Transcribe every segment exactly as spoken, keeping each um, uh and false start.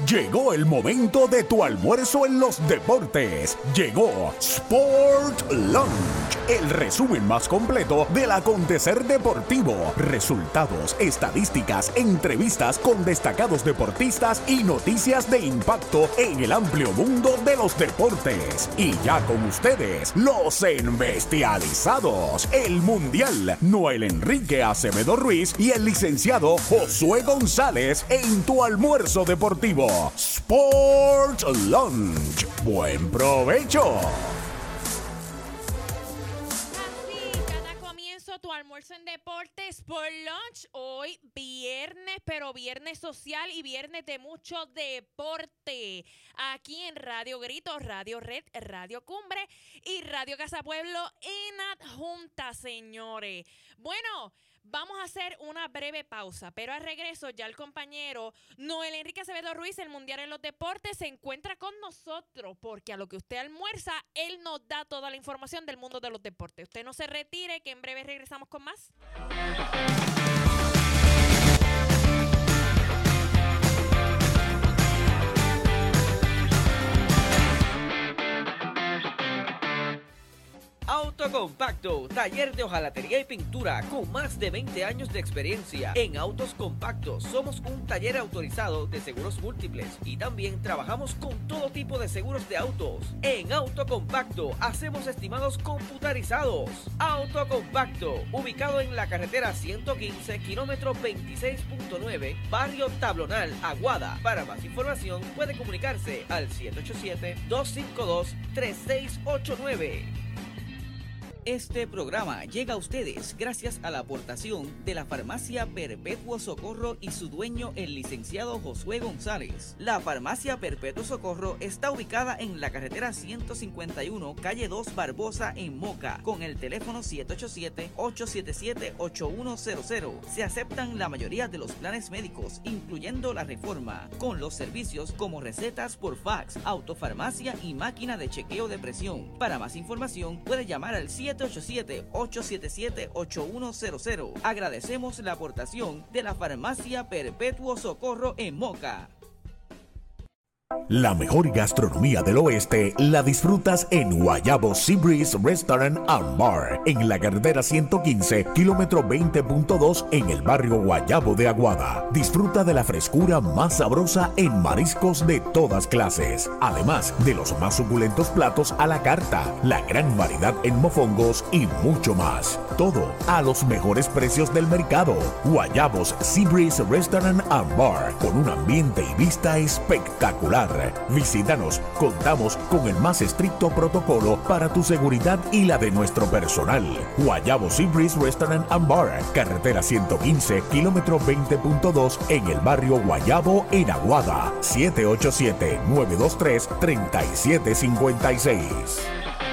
Llegó el momento de tu almuerzo en los deportes. Llegó Sport Lunch, el resumen más completo del acontecer deportivo. Resultados, estadísticas, entrevistas con destacados deportistas y noticias de impacto en el amplio mundo de los deportes. Y ya con ustedes, los embestializados, el mundial Noel Enrique Acevedo Ruiz y el licenciado Josué González en tu almuerzo deportivo. Sport Lunch. Buen provecho. Así, cada comienzo tu almuerzo en deportes Sport Lunch. Hoy viernes, pero viernes social y viernes de mucho deporte. Aquí en Radio Grito, Radio Red, Radio Cumbre y Radio Casa Pueblo en adjunta, señores. Bueno, vamos a hacer una breve pausa, pero al regreso ya el compañero Noel Enrique Acevedo Ruiz, el Mundial en los Deportes, se encuentra con nosotros porque a lo que usted almuerza, él nos da toda la información del mundo de los deportes. Usted no se retire, que en breve regresamos con más. Autocompacto, taller de hojalatería y pintura con más de veinte años de experiencia. En Autos Compactos somos un taller autorizado de seguros múltiples y también trabajamos con todo tipo de seguros de autos. En Autocompacto hacemos estimados computarizados. Autocompacto, ubicado en la carretera ciento quince, kilómetro veintiséis punto nueve, barrio Tablonal, Aguada. Para más información puede comunicarse al siete ocho siete, dos cinco dos, tres seis ocho nueve. Este programa llega a ustedes gracias a la aportación de la Farmacia Perpetuo Socorro y su dueño, el licenciado Josué González. La Farmacia Perpetuo Socorro está ubicada en la carretera ciento cincuenta y uno, calle dos Barbosa, en Moca, con el teléfono siete ocho siete, ocho siete siete, ocho uno cero cero. Se aceptan la mayoría de los planes médicos, incluyendo la Reforma, con los servicios como recetas por fax, autofarmacia y máquina de chequeo de presión. Para más información puede llamar al siete ocho siete, ocho siete siete, ocho uno cero cero. Agradecemos la aportación de la Farmacia Perpetuo Socorro en Moca. La mejor gastronomía del oeste la disfrutas en Guayabo Sea Breeze Restaurant and Bar, en la carretera ciento quince, kilómetro veinte punto dos, en el barrio Guayabo de Aguada. Disfruta de la frescura más sabrosa en mariscos de todas clases, además de los más suculentos platos a la carta, la gran variedad en mofongos y mucho más. Todo a los mejores precios del mercado. Guayabos Sea Breeze Restaurant and Bar, con un ambiente y vista espectacular. Visítanos, contamos con el más estricto protocolo para tu seguridad y la de nuestro personal. Guayabo Sea Breeze Restaurant and Bar, carretera ciento quince, kilómetro veinte punto dos, en el barrio Guayabo, en Aguada. siete ocho siete, nueve dos tres, tres siete cinco seis.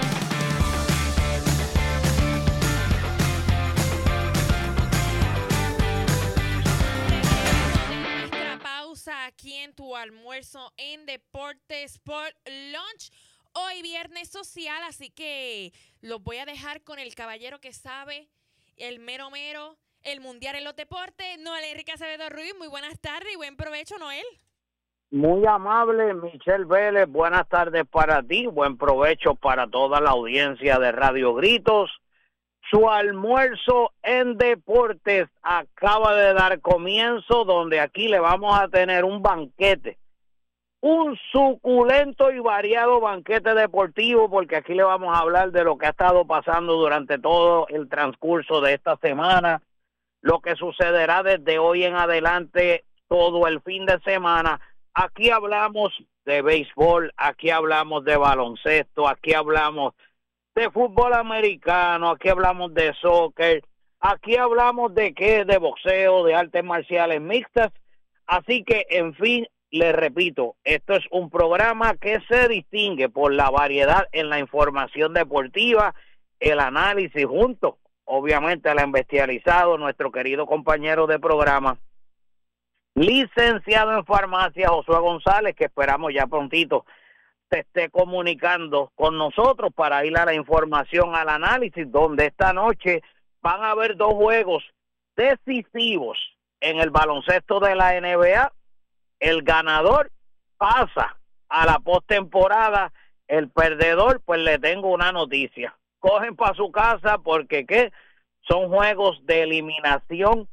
Aquí en tu almuerzo en Deportes Sport Lunch. Hoy viernes social, así que los voy a dejar con el caballero que sabe, el mero mero, el mundial en los deportes, Noel Enrique Acevedo Ruiz. Muy buenas tardes y buen provecho, Noel. Muy amable, Michelle Vélez. Buenas tardes para ti, buen provecho para toda la audiencia de Radio Gritos. Su almuerzo en deportes acaba de dar comienzo, donde aquí le vamos a tener un banquete, un suculento y variado banquete deportivo, porque aquí le vamos a hablar de lo que ha estado pasando durante todo el transcurso de esta semana, lo que sucederá desde hoy en adelante todo el fin de semana. Aquí hablamos de béisbol, aquí hablamos de baloncesto, aquí hablamos de fútbol americano, aquí hablamos de soccer, aquí hablamos de qué, de boxeo, de artes marciales mixtas. Así que, en fin, les repito, esto es un programa que se distingue por la variedad en la información deportiva, el análisis junto, obviamente, al embestializado, nuestro querido compañero de programa, licenciado en farmacia, Josué González, que esperamos ya prontito se esté comunicando con nosotros para ir a la información, al análisis, donde esta noche van a haber dos juegos decisivos en el baloncesto de la N B A. El ganador pasa a la postemporada, el perdedor, pues le tengo una noticia. Cogen para su casa porque ¿qué? Son juegos de eliminación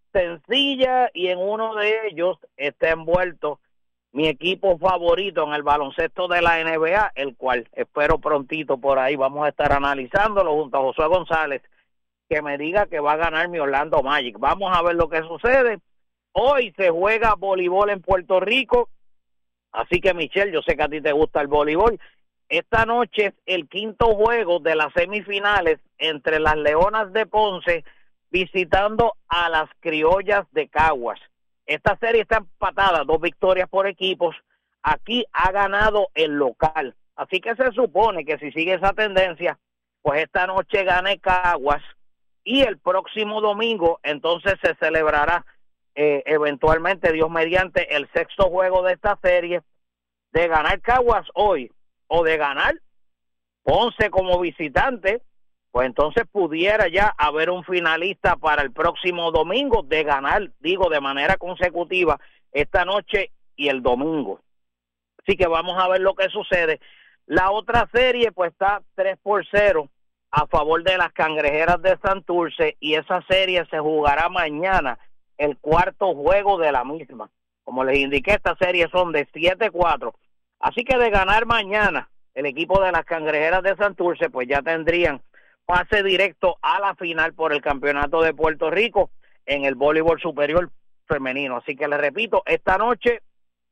sencilla y en uno de ellos está envuelto mi equipo favorito en el baloncesto de la N B A, el cual espero prontito por ahí vamos a estar analizándolo junto a Josué González, que me diga que va a ganar mi Orlando Magic. Vamos a ver lo que sucede. Hoy se juega voleibol en Puerto Rico, así que Michelle, yo sé que a ti te gusta el voleibol. Esta noche es el quinto juego de las semifinales entre las Leonas de Ponce visitando a las Criollas de Caguas. Esta serie está empatada, dos victorias por equipos. Aquí ha ganado el local. Así que se supone que si sigue esa tendencia, pues esta noche gane Caguas y el próximo domingo entonces se celebrará eh, eventualmente, Dios mediante, el sexto juego de esta serie. De ganar Caguas hoy o de ganar Ponce como visitante, pues entonces pudiera ya haber un finalista para el próximo domingo. De ganar, digo, de manera consecutiva esta noche y el domingo. Así que vamos a ver lo que sucede. La otra serie pues está tres por cero a favor de las Cangrejeras de Santurce y esa serie se jugará mañana, el cuarto juego de la misma. Como les indiqué, estas series son de siete cuatro. Así que de ganar mañana el equipo de las Cangrejeras de Santurce, pues ya tendrían pase directo a la final por el campeonato de Puerto Rico en el voleibol superior femenino. Así que les repito, esta noche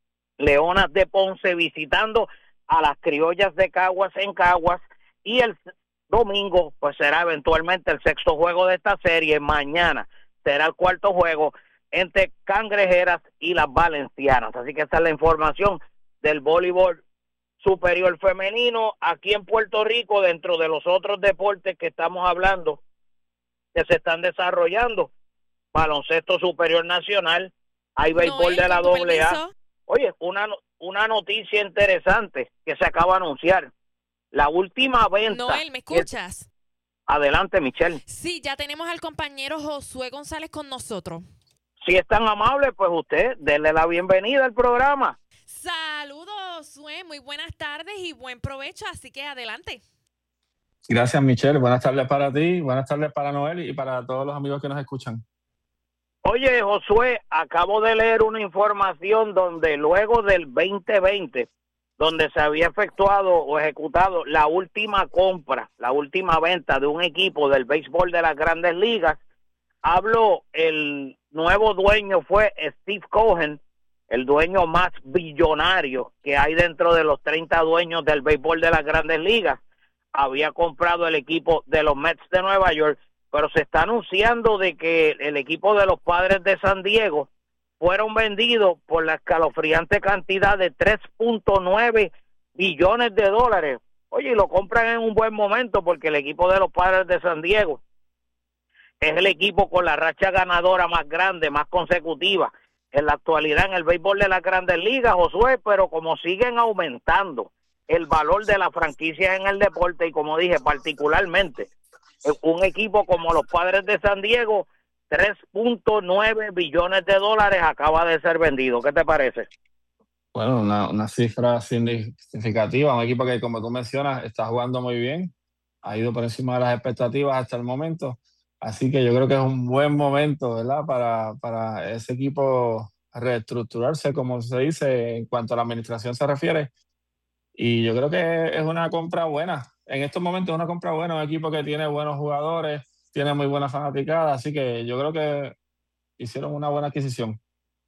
Leonas de Ponce visitando a las Criollas de Caguas en Caguas y el domingo pues será eventualmente el sexto juego de esta serie. Mañana será el cuarto juego entre Cangrejeras y las Valencianas. Así que esta es la información del voleibol superior femenino aquí en Puerto Rico, dentro de los otros deportes que estamos hablando que se están desarrollando. Baloncesto superior nacional, hay béisbol de la doble A. Oye, una, una noticia interesante que se acaba de anunciar. La última venta. Noel, ¿me escuchas? Es... Adelante, Michelle. Sí, ya tenemos al compañero Josué González con nosotros. Si es tan amable, pues usted, denle la bienvenida al programa. Saludos, Josué, muy buenas tardes y buen provecho, así que adelante. Gracias, Michelle. Buenas tardes para ti, buenas tardes para Noel y para todos los amigos que nos escuchan. Oye, Josué, acabo de leer una información donde luego del veinte veinte, donde se había efectuado o ejecutado la última compra, la última venta de un equipo del béisbol de las Grandes Ligas, habló, el nuevo dueño fue Steve Cohen, el dueño más billonario que hay dentro de los treinta dueños del béisbol de las Grandes Ligas. Había comprado el equipo de los Mets de Nueva York, pero se está anunciando de que el equipo de los Padres de San Diego fueron vendidos por la escalofriante cantidad de tres punto nueve billones de dólares. Oye, y lo compran en un buen momento porque el equipo de los Padres de San Diego es el equipo con la racha ganadora más grande, más consecutiva en la actualidad en el béisbol de las Grandes Ligas, Josué, pero como siguen aumentando el valor de la franquicia en el deporte y como dije, particularmente un equipo como los Padres de San Diego, tres punto nueve billones de dólares acaba de ser vendido. ¿Qué te parece? Bueno, una, una cifra significativa, un equipo que, como tú mencionas, está jugando muy bien, ha ido por encima de las expectativas hasta el momento, así que yo creo que es un buen momento, ¿verdad?, para, para ese equipo reestructurarse, como se dice, en cuanto a la administración se refiere, y yo creo que es una compra buena. En estos momentos es una compra buena, un equipo que tiene buenos jugadores, tiene muy buena fanaticada, así que yo creo que hicieron una buena adquisición.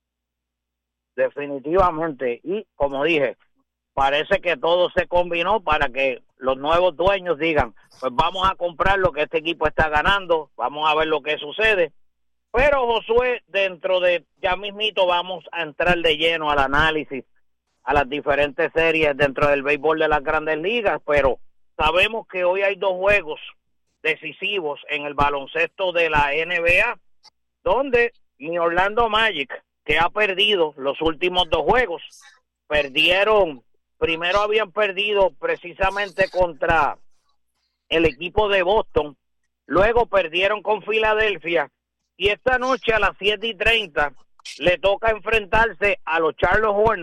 Definitivamente, y como dije, parece que todo se combinó para que los nuevos dueños digan, pues vamos a comprar lo que este equipo está ganando, vamos a ver lo que sucede. Pero Josué, dentro de, ya mismito vamos a entrar de lleno al análisis, a las diferentes series dentro del béisbol de las Grandes Ligas, pero sabemos que hoy hay dos juegos decisivos en el baloncesto de la N B A, donde mi Orlando Magic, que ha perdido los últimos dos juegos, perdieron, primero habían perdido precisamente contra el equipo de Boston, luego perdieron con Filadelfia, y esta noche a las siete y treinta le toca enfrentarse a los Charlotte Hornets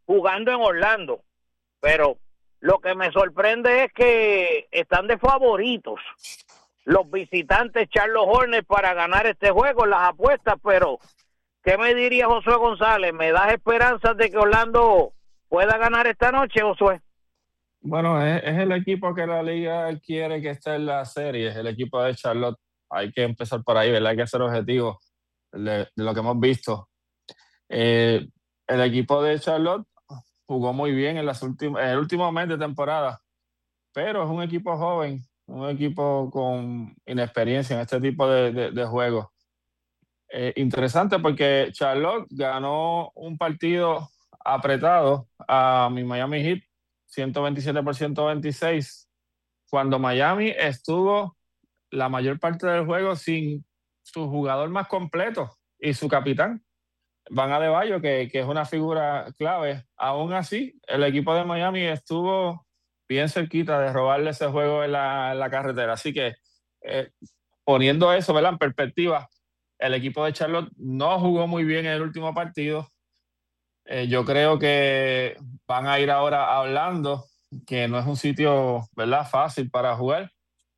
jugando en Orlando, pero lo que me sorprende es que están de favoritos los visitantes Charlotte Hornets para ganar este juego en las apuestas, pero ¿qué me diría Josué González? ¿Me das esperanzas de que Orlando pueda ganar esta noche, Josué? Bueno, es, es el equipo que la liga quiere que esté en la serie, es el equipo de Charlotte. Hay que empezar por ahí, ¿verdad? Hay que ser objetivos de, de lo que hemos visto. Eh, el equipo de Charlotte jugó muy bien en, las últimas, en el último mes de temporada, pero es un equipo joven, un equipo con inexperiencia en este tipo de, de, de juegos. Eh, interesante porque Charlotte ganó un partido apretado a mi Miami Heat, ciento veintisiete por ciento veintiséis, cuando Miami estuvo la mayor parte del juego sin su jugador más completo y su capitán, Bam Adebayo, que, que es una figura clave. Aún así, el equipo de Miami estuvo bien cerquita de robarle ese juego en la, en la carretera. Así que, eh, poniendo eso, ¿verdad?, en perspectiva, el equipo de Charlotte no jugó muy bien en el último partido. Eh, yo creo que van a ir ahora hablando, que no es un sitio, ¿verdad?, fácil para jugar.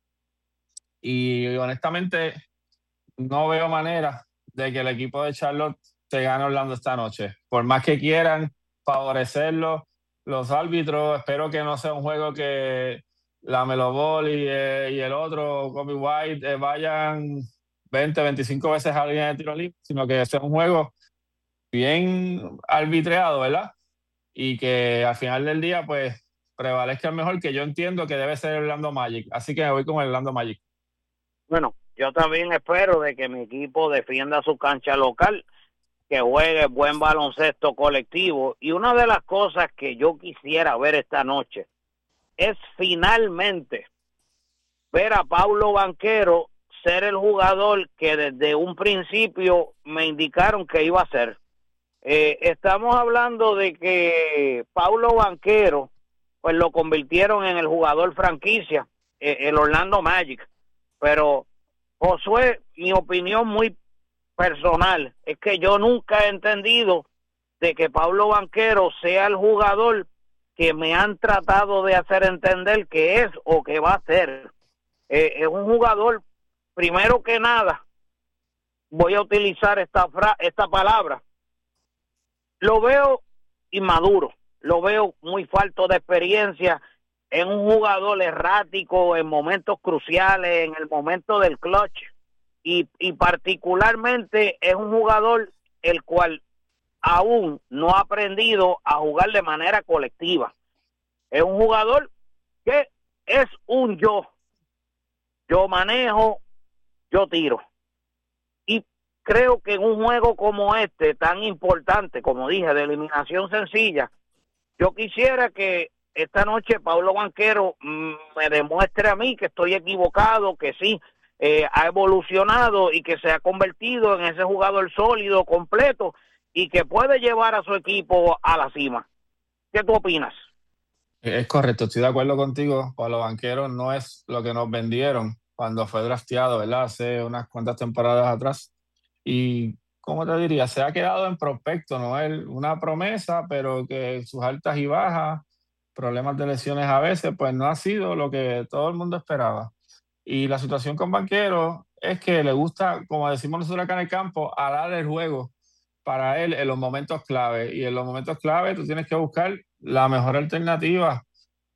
Y honestamente, no veo manera de que el equipo de Charlotte se gane Orlando esta noche. Por más que quieran favorecerlo los árbitros, espero que no sea un juego que la Melo Ball y, eh, y el otro, Kobe White, eh, vayan veinte, veinticinco veces a la línea de tiro libre, sino que sea un juego bien arbitreado, ¿verdad? Y que al final del día, pues, prevalezca el mejor, que yo entiendo que debe ser el Orlando Magic. Así que me voy con el Orlando Magic. Bueno, yo también espero de que mi equipo defienda su cancha local, que juegue buen baloncesto colectivo. Y una de las cosas que yo quisiera ver esta noche es finalmente ver a Paulo Banchero ser el jugador que desde un principio me indicaron que iba a ser. Eh, estamos hablando de que Paulo Banchero, pues lo convirtieron en el jugador franquicia, eh, el Orlando Magic. Pero, Josué, mi opinión muy personal es que yo nunca he entendido de que Paulo Banchero sea el jugador que me han tratado de hacer entender que es o que va a ser. Eh, es un jugador, primero que nada, voy a utilizar esta, fra esta palabra, lo veo inmaduro, lo veo muy falto de experiencia, es un jugador errático en momentos cruciales, en el momento del clutch, y, y particularmente es un jugador el cual aún no ha aprendido a jugar de manera colectiva. Es un jugador que es un yo. Yo manejo, yo tiro. Y creo que en un juego como este, tan importante, como dije, de eliminación sencilla, yo quisiera que esta noche Paulo Banchero mmm, me demuestre a mí que estoy equivocado, que sí, eh, ha evolucionado y que se ha convertido en ese jugador sólido, completo, y que puede llevar a su equipo a la cima. ¿Qué tú opinas? Es correcto, estoy de acuerdo contigo. Paulo Banchero no es lo que nos vendieron cuando fue drafteado, ¿verdad?, hace unas cuantas temporadas atrás. Y, ¿cómo te diría? Se ha quedado en prospecto, ¿no? Es una promesa, pero que sus altas y bajas, problemas de lesiones a veces, pues no ha sido lo que todo el mundo esperaba. Y la situación con Banchero es que le gusta, como decimos nosotros acá en el campo, alar el juego para él en los momentos clave. Y en los momentos clave tú tienes que buscar la mejor alternativa.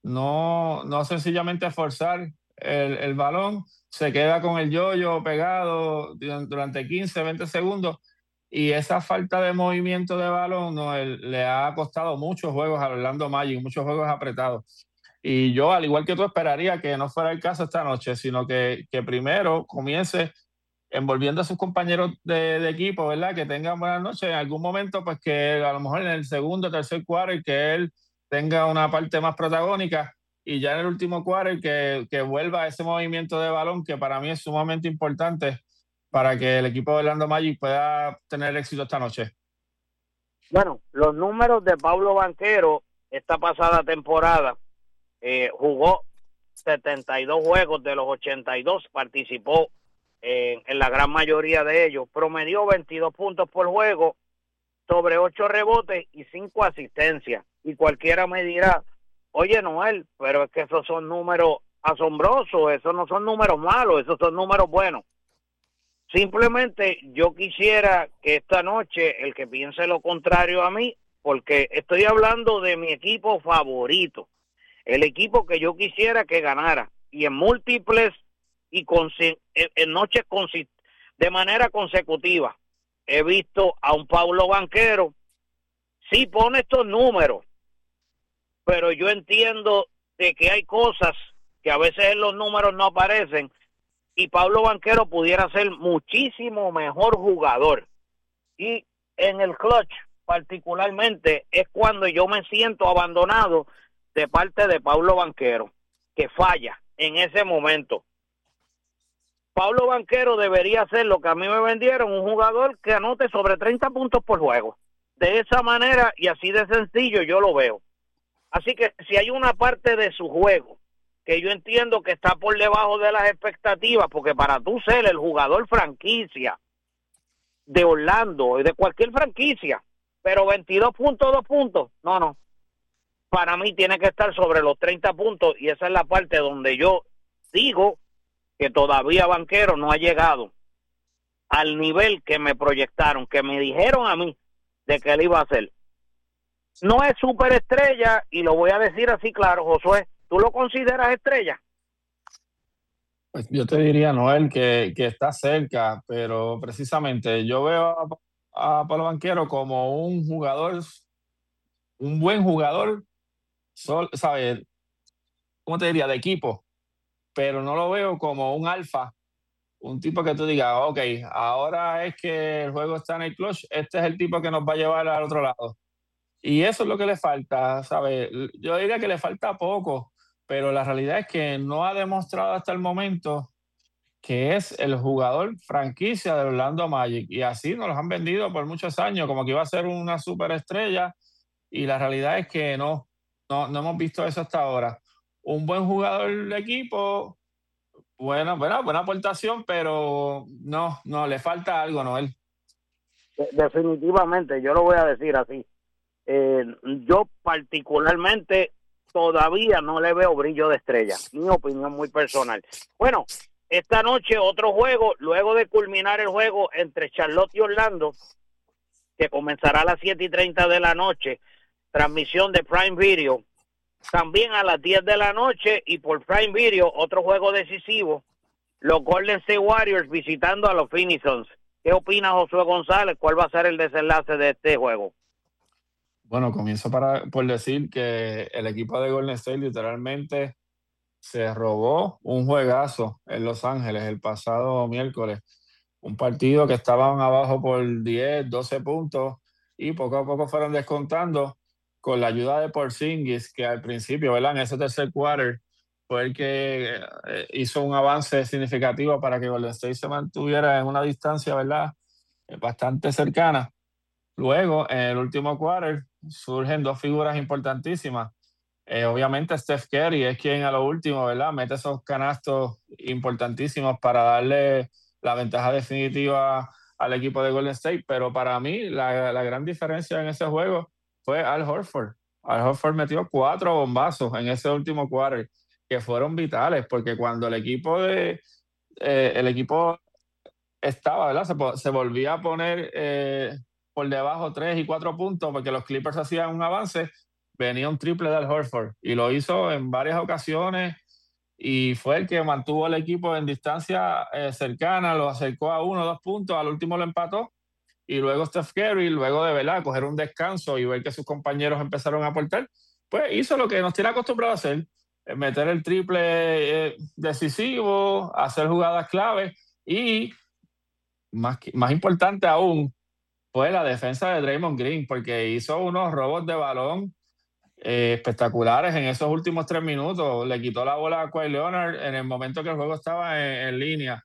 No, no sencillamente forzar el, el balón, se queda con el yo-yo pegado durante quince, veinte segundos. Y esa falta de movimiento de balón no, él, le ha costado muchos juegos a Orlando Magic, muchos juegos apretados. Y yo, al igual que tú, esperaría que no fuera el caso esta noche, sino que, que primero comience envolviendo a sus compañeros de, de equipo, ¿verdad? Que tengan buenas noches. En algún momento, pues que a lo mejor en el segundo, tercer quarter, que él tenga una parte más protagónica, y ya en el último quarter que, que vuelva a ese movimiento de balón, que para mí es sumamente importante para que el equipo de Orlando Magic pueda tener éxito esta noche. Bueno, los números de Paulo Banchero esta pasada temporada, eh, jugó setenta y dos juegos de los ochenta y dos, participó eh, en la gran mayoría de ellos, promedió veintidós puntos por juego, sobre ocho rebotes y cinco asistencias. Y cualquiera me dirá, oye Noel, pero es que esos son números asombrosos, esos no son números malos, esos son números buenos. Simplemente yo quisiera que esta noche el que piense lo contrario a mí, porque estoy hablando de mi equipo favorito, el equipo que yo quisiera que ganara, y en múltiples y con, en noches de manera consecutiva he visto a un Pablo Banchero, sí pone estos números, pero yo entiendo de que hay cosas que a veces en los números no aparecen, y Pablo Banchero pudiera ser muchísimo mejor jugador. Y en el clutch, particularmente, es cuando yo me siento abandonado de parte de Pablo Banchero, que falla en ese momento. Pablo Banchero debería ser lo que a mí me vendieron, un jugador que anote sobre treinta puntos por juego. De esa manera y así de sencillo yo lo veo. Así que si hay una parte de su juego que yo entiendo que está por debajo de las expectativas, porque para tú ser el jugador franquicia de Orlando y de cualquier franquicia, pero veintidós puntos, dos puntos, no, no. Para mí tiene que estar sobre los treinta puntos, y esa es la parte donde yo digo que todavía Banchero no ha llegado al nivel que me proyectaron, que me dijeron a mí de que él iba a hacer. No es superestrella, y lo voy a decir así claro, Josué. ¿Tú lo consideras estrella? Pues yo te diría, Noel, que, que está cerca, pero precisamente yo veo a, a Pablo Banchero como un jugador, un buen jugador, sol, ¿sabes? ¿Cómo te diría? De equipo, pero no lo veo como un alfa, un tipo que tú digas, ok, ahora es que el juego está en el clutch, este es el tipo que nos va a llevar al otro lado. Y eso es lo que le falta, ¿sabes? Yo diría que le falta poco, pero la realidad es que no ha demostrado hasta el momento que es el jugador franquicia de Orlando Magic, y así nos los han vendido por muchos años, como que iba a ser una superestrella, y la realidad es que no, no, no hemos visto eso hasta ahora. Un buen jugador de equipo, bueno, buena, buena aportación, pero no, no, le falta algo, Noel. Definitivamente, yo lo voy a decir así. Eh, yo particularmente todavía no le veo brillo de estrella, mi opinión muy personal. Bueno, esta noche otro juego, luego de culminar el juego entre Charlotte y Orlando, que comenzará a las siete y treinta de la noche, transmisión de Prime Video, también a las diez de la noche, y por Prime Video otro juego decisivo, los Golden State Warriors visitando a los Phoenix Suns. ¿Qué opina Josué González? ¿Cuál va a ser el desenlace de este juego? Bueno, comienzo para, por decir que el equipo de Golden State literalmente se robó un juegazo en Los Ángeles el pasado miércoles. Un partido que estaban abajo por diez, doce puntos, y poco a poco fueron descontando con la ayuda de Porzingis, que al principio, ¿verdad? En ese tercer quarter fue el que hizo un avance significativo para que Golden State se mantuviera en una distancia, ¿verdad? Bastante cercana. Luego, en el último quarter, surgen dos figuras importantísimas. Eh, obviamente, Steph Curry es quien a lo último, ¿verdad? Mete esos canastos importantísimos para darle la ventaja definitiva al equipo de Golden State, pero para mí la, la gran diferencia en ese juego fue Al Horford. Al Horford metió cuatro bombazos en ese último quarter que fueron vitales, porque cuando el equipo de eh, el equipo estaba, ¿verdad? Se, se volvía a poner eh, por debajo tres y cuatro puntos, porque los Clippers hacían un avance, venía un triple de Al Horford, y lo hizo en varias ocasiones, y fue el que mantuvo al equipo en distancia eh, cercana, lo acercó a uno o dos puntos, al último lo empató, y luego Steph Curry, luego de, ¿verdad?, coger un descanso y ver que sus compañeros empezaron a aportar, pues hizo lo que nos tiene acostumbrado a hacer, meter el triple eh, decisivo, hacer jugadas clave, y más, más importante aún fue la defensa de Draymond Green, porque hizo unos robos de balón eh, espectaculares en esos últimos tres minutos. Le quitó la bola a Kawhi Leonard en el momento que el juego estaba en, en línea.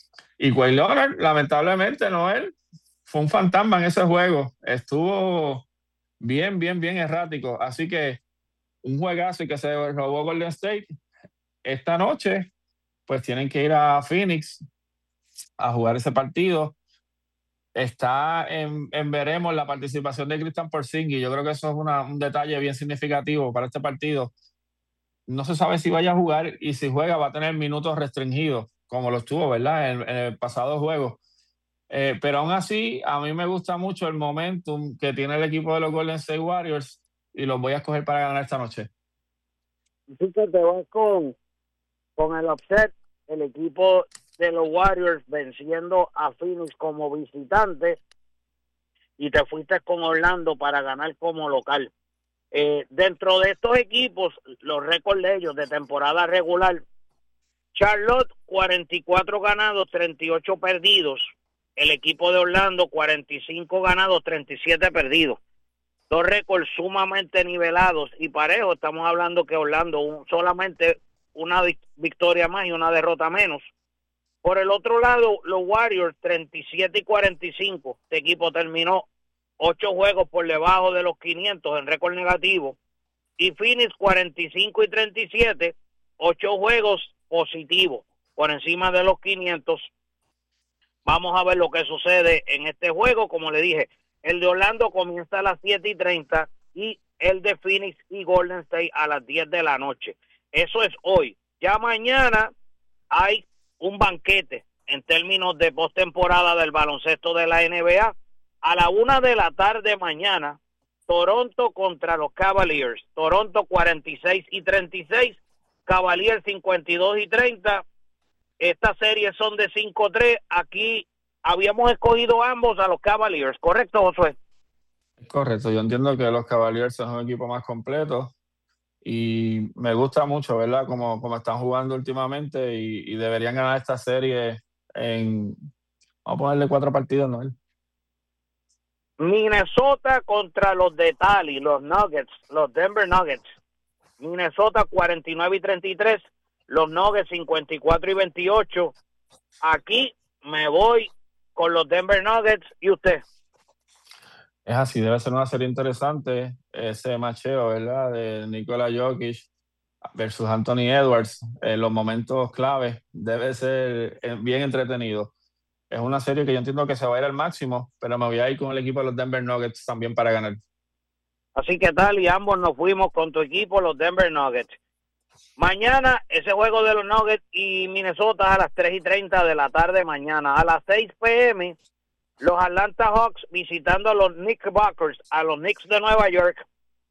Y Kawhi Leonard, lamentablemente, no él, fue un fantasma en ese juego. Estuvo bien, bien, bien errático. Así que un juegazo y que se robó Golden State. Esta noche, pues tienen que ir a Phoenix a jugar ese partido. está en, en veremos la participación de Christian Porzingis. Yo creo que eso es una, un detalle bien significativo para este partido. No se sabe si vaya a jugar y si juega va a tener minutos restringidos, como lo estuvo, ¿verdad? En, en el pasado juego. Eh, pero aún así, a mí me gusta mucho el momentum que tiene el equipo de los Golden State Warriors y los voy a escoger para ganar esta noche. Así que te vas con, con el upset, el equipo de los Warriors venciendo a Phoenix como visitante, y te fuiste con Orlando para ganar como local. Eh, dentro de estos equipos, los récords de ellos de temporada regular: Charlotte cuarenta y cuatro ganados, treinta y ocho perdidos. El equipo de Orlando cuarenta y cinco ganados, treinta y siete perdidos. Dos récords sumamente nivelados y parejos. Estamos hablando que Orlando un, solamente una victoria más y una derrota menos. Por el otro lado, los Warriors treinta y siete y cuarenta y cinco. Este equipo terminó ocho juegos por debajo de los quinientos en récord negativo. Y Phoenix cuarenta y cinco y treinta y siete, ocho juegos positivos por encima de los quinientos. Vamos a ver lo que sucede en este juego. Como le dije, el de Orlando comienza a las siete y treinta y el de Phoenix y Golden State a las diez de la noche. Eso es hoy. Ya mañana hay un banquete en términos de postemporada del baloncesto de la N B A. A la una de la tarde mañana, Toronto contra los Cavaliers. Toronto cuarenta y seis y treinta y seis, Cavaliers cincuenta y dos y treinta. Estas series son de cinco tres. Aquí habíamos escogido ambos a los Cavaliers, ¿correcto, Josué? Correcto, yo entiendo que los Cavaliers son un equipo más completo y me gusta mucho, ¿verdad? Como, como están jugando últimamente y, y deberían ganar esta serie en, vamos a ponerle cuatro partidos, ¿no? Minnesota contra los de Tali, los Nuggets, los Denver Nuggets. Minnesota cuarenta y nueve y treinta y tres, los Nuggets cincuenta y cuatro y veintiocho. Aquí me voy con los Denver Nuggets. ¿Y usted? Es así, debe ser una serie interesante ese macheo, ¿verdad? De Nikola Jokic versus Anthony Edwards. En los momentos claves debe ser bien entretenido. Es una serie que yo entiendo que se va a ir al máximo, pero me voy a ir con el equipo de los Denver Nuggets también para ganar. Así que tal, y ambos nos fuimos con tu equipo, los Denver Nuggets. Mañana, ese juego de los Nuggets y Minnesota a las tres y treinta de la tarde mañana. A las seis p m, los Atlanta Hawks visitando a los Knickerbockers, a los Knicks de Nueva York.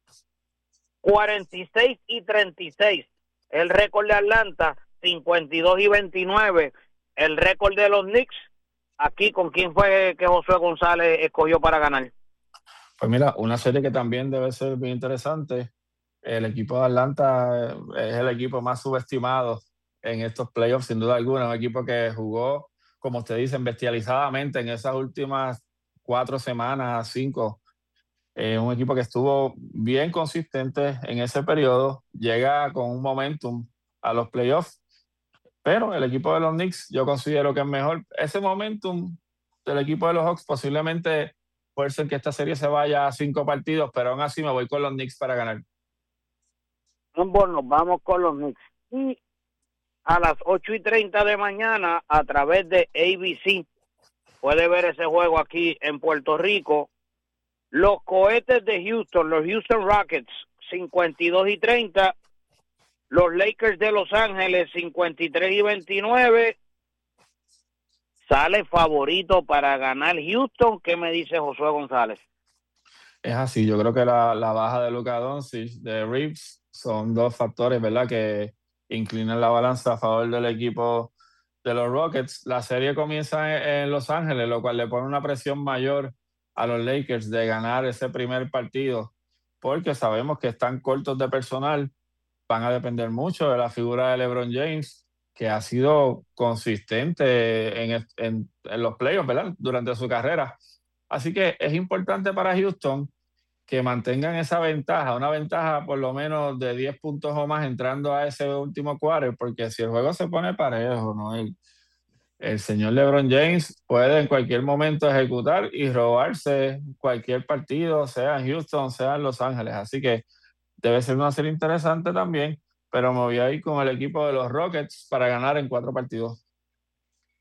cuarenta y seis y treinta y seis. El récord de Atlanta, cincuenta y dos y veintinueve. El récord de los Knicks. Aquí, ¿con quién fue que Josué González escogió para ganar? Pues mira, una serie que también debe ser bien interesante. El equipo de Atlanta es el equipo más subestimado en estos playoffs, sin duda alguna. Un equipo que jugó, como usted dice, bestializadamente en esas últimas cuatro semanas, cinco. Eh, un equipo que estuvo bien consistente en ese periodo. Llega con un momentum a los playoffs. Pero el equipo de los Knicks yo considero que es mejor. Ese momentum del equipo de los Hawks posiblemente puede ser que esta serie se vaya a cinco partidos, pero aún así me voy con los Knicks para ganar. Bueno, nos vamos con los Knicks. Y a las ocho y treinta de mañana, a través de A B C, puede ver ese juego aquí en Puerto Rico. Los Cohetes de Houston, los Houston Rockets, cincuenta y dos y treinta. Los Lakers de Los Ángeles, cincuenta y tres y veintinueve. Sale favorito para ganar Houston. ¿Qué me dice Josué González? Es así, yo creo que la, la baja de Luka Doncic, de Reeves, son dos factores, ¿verdad?, que inclinan la balanza a favor del equipo de los Rockets. La serie comienza en, en Los Ángeles, lo cual le pone una presión mayor a los Lakers de ganar ese primer partido, porque sabemos que están cortos de personal. Van a depender mucho de la figura de LeBron James, que ha sido consistente en, en, en los playoffs, ¿verdad?, durante su carrera. Así que es importante para Houston que mantengan esa ventaja, una ventaja por lo menos de diez puntos o más entrando a ese último quarter, porque si el juego se pone parejo, ¿no? El, el señor LeBron James puede en cualquier momento ejecutar y robarse cualquier partido, sea en Houston, sea en Los Ángeles. Así que debe ser una serie interesante también, pero me voy a ir con el equipo de los Rockets para ganar en cuatro partidos.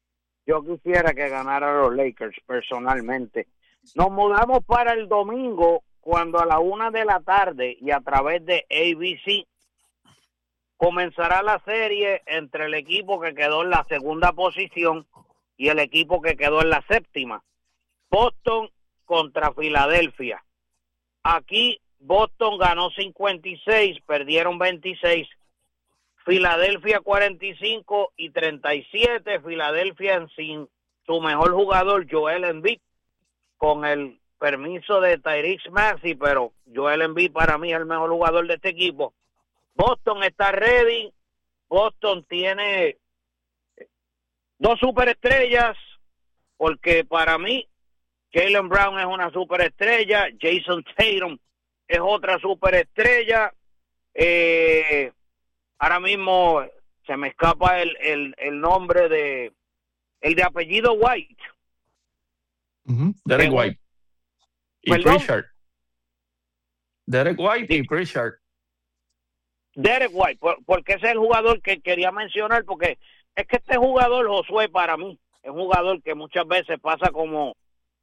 Yo quisiera que ganara los Lakers personalmente. Nos mudamos para el domingo cuando a la una de la tarde y a través de A B C comenzará la serie entre el equipo que quedó en la segunda posición y el equipo que quedó en la séptima. Boston contra Filadelfia. Aquí Boston ganó cincuenta y seis, perdieron veintiséis. Filadelfia cuarenta y cinco y treinta y siete. Filadelfia sin su mejor jugador, Joel Embiid, con el permiso de Tyrese Maxey, pero Joel Embiid para mí es el mejor jugador de este equipo. Boston está ready. Boston tiene dos superestrellas, porque para mí Jaylen Brown es una superestrella, Jason Tatum es otra superestrella. Eh, ahora mismo se me escapa el, el, el nombre de el de apellido White. Uh-huh. Derek ¿Perdón? White y ¿Perdón? Pritchard. Derek White y Pritchard. Derek White, por, porque ese es el jugador que quería mencionar, porque es que este jugador, Josué, para mí, es un jugador que muchas veces pasa como,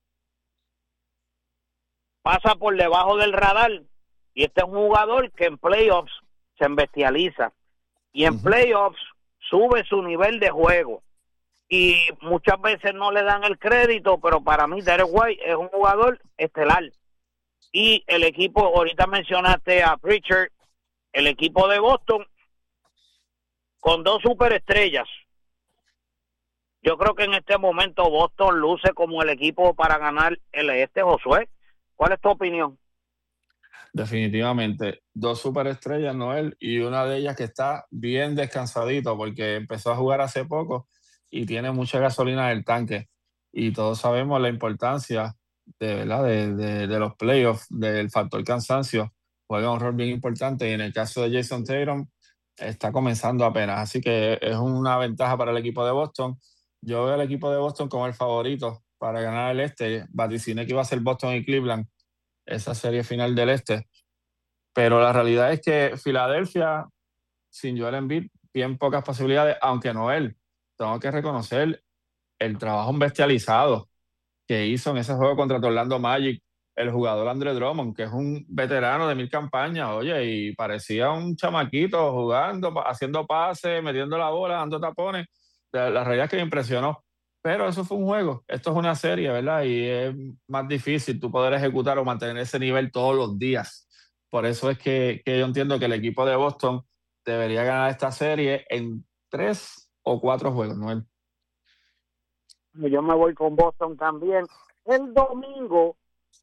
pasa por debajo del radar, y este es un jugador que en playoffs se embestializa, y en uh-huh. playoffs sube su nivel de juego, y muchas veces no le dan el crédito, pero para mí Derek White es un jugador estelar, y el equipo, ahorita mencionaste a Pritchard, el equipo de Boston, con dos superestrellas. Yo creo que en este momento Boston luce como el equipo para ganar el este, Josué. ¿Cuál es tu opinión? Definitivamente, dos superestrellas, Noel, y una de ellas que está bien descansadito porque empezó a jugar hace poco y tiene mucha gasolina en el tanque. Y todos sabemos la importancia de, ¿verdad? de, de, de los playoffs, del factor cansancio. Juega un rol bien importante y en el caso de Jason Tatum está comenzando apenas, así que es una ventaja para el equipo de Boston. Yo veo al equipo de Boston como el favorito para ganar el este. Vaticiné que iba a ser Boston y Cleveland esa serie final del este, pero la realidad es que Filadelfia sin Joel Embiid bien pocas posibilidades, aunque Noel, tengo que reconocer el trabajo bestializado que hizo en ese juego contra Orlando Magic el jugador Andre Drummond, que es un veterano de mil campañas, oye, y parecía un chamaquito jugando, haciendo pases, metiendo la bola, dando tapones. La, la realidad es que me impresionó. Pero eso fue un juego, esto es una serie, ¿verdad? Y es más difícil tú poder ejecutar o mantener ese nivel todos los días. Por eso es que, que yo entiendo que el equipo de Boston debería ganar esta serie en tres o cuatro juegos, ¿no? Yo me voy con Boston también. El domingo,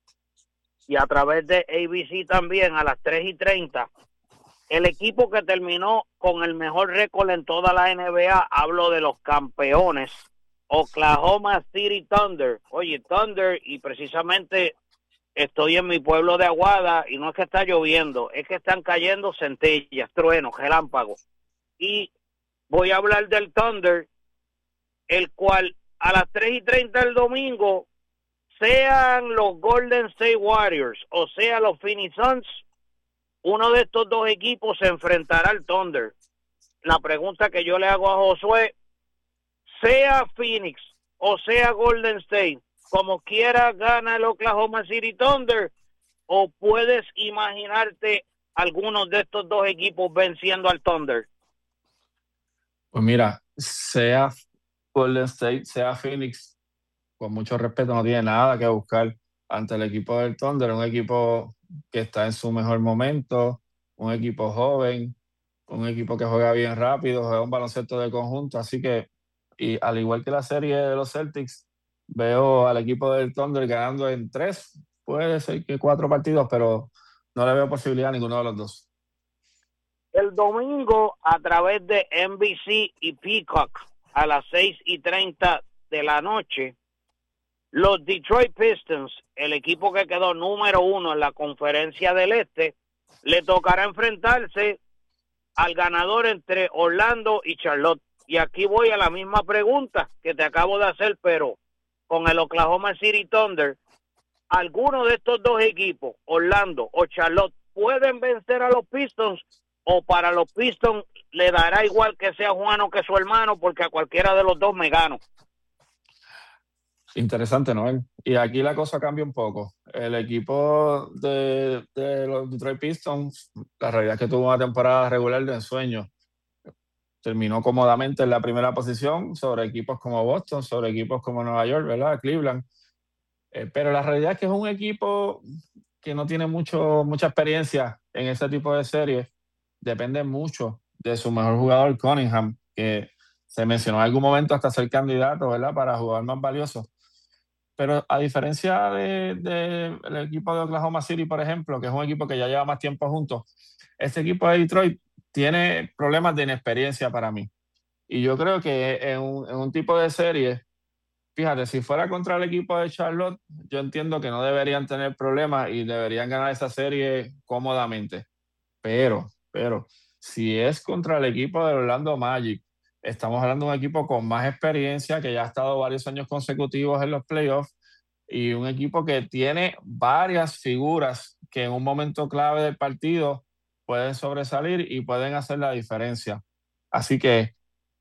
y a través de A B C también, a las tres y treinta, el equipo que terminó con el mejor récord en toda la N B A, hablo de los campeones, Oklahoma City Thunder. Oye, Thunder, y precisamente estoy en mi pueblo de Aguada, y no es que está lloviendo, es que están cayendo centellas, truenos, relámpagos. Y voy a hablar del Thunder, el cual a las tres y treinta del domingo, sean los Golden State Warriors o sea los Phoenix Suns, uno de estos dos equipos se enfrentará al Thunder. La pregunta que yo le hago a Josué, sea Phoenix o sea Golden State, como quiera gana el Oklahoma City Thunder, o puedes imaginarte algunos de estos dos equipos venciendo al Thunder. Pues mira, sea Golden State, sea Phoenix, con mucho respeto, no tiene nada que buscar ante el equipo del Thunder, un equipo que está en su mejor momento, un equipo joven, un equipo que juega bien rápido, juega un baloncesto de conjunto, así que, y al igual que la serie de los Celtics, veo al equipo del Thunder ganando en tres, puede ser que cuatro partidos, pero no le veo posibilidad a ninguno de los dos. El domingo, a través de N B C y Peacock, a las seis y treinta de la noche, los Detroit Pistons, el equipo que quedó número uno en la conferencia del Este, le tocará enfrentarse al ganador entre Orlando y Charlotte. Y aquí voy a la misma pregunta que te acabo de hacer, pero con el Oklahoma City Thunder, ¿alguno de estos dos equipos, Orlando o Charlotte, pueden vencer a los Pistons? ¿O para los Pistons le dará igual que sea Juan o que su hermano, porque a cualquiera de los dos me gano? Interesante, Noel. Y aquí la cosa cambia un poco. El equipo de, de los Detroit Pistons, la realidad es que tuvo una temporada regular de ensueño. Terminó cómodamente en la primera posición sobre equipos como Boston, sobre equipos como Nueva York, ¿verdad? Cleveland. Eh, pero la realidad es que es un equipo que no tiene mucho, mucha experiencia en ese tipo de series. Depende mucho de su mejor jugador, Cunningham, que se mencionó en algún momento hasta ser candidato, ¿verdad? Para jugar más valioso. Pero a diferencia del de, de equipo de Oklahoma City, por ejemplo, que es un equipo que ya lleva más tiempo juntos, este equipo de Detroit tiene problemas de inexperiencia para mí. Y yo creo que en un, en un tipo de serie, fíjate, si fuera contra el equipo de Charlotte, yo entiendo que no deberían tener problemas y deberían ganar esa serie cómodamente. Pero, pero, si es contra el equipo de Orlando Magic, estamos hablando de un equipo con más experiencia, que ya ha estado varios años consecutivos en los playoffs, y un equipo que tiene varias figuras que en un momento clave del partido pueden sobresalir y pueden hacer la diferencia. Así que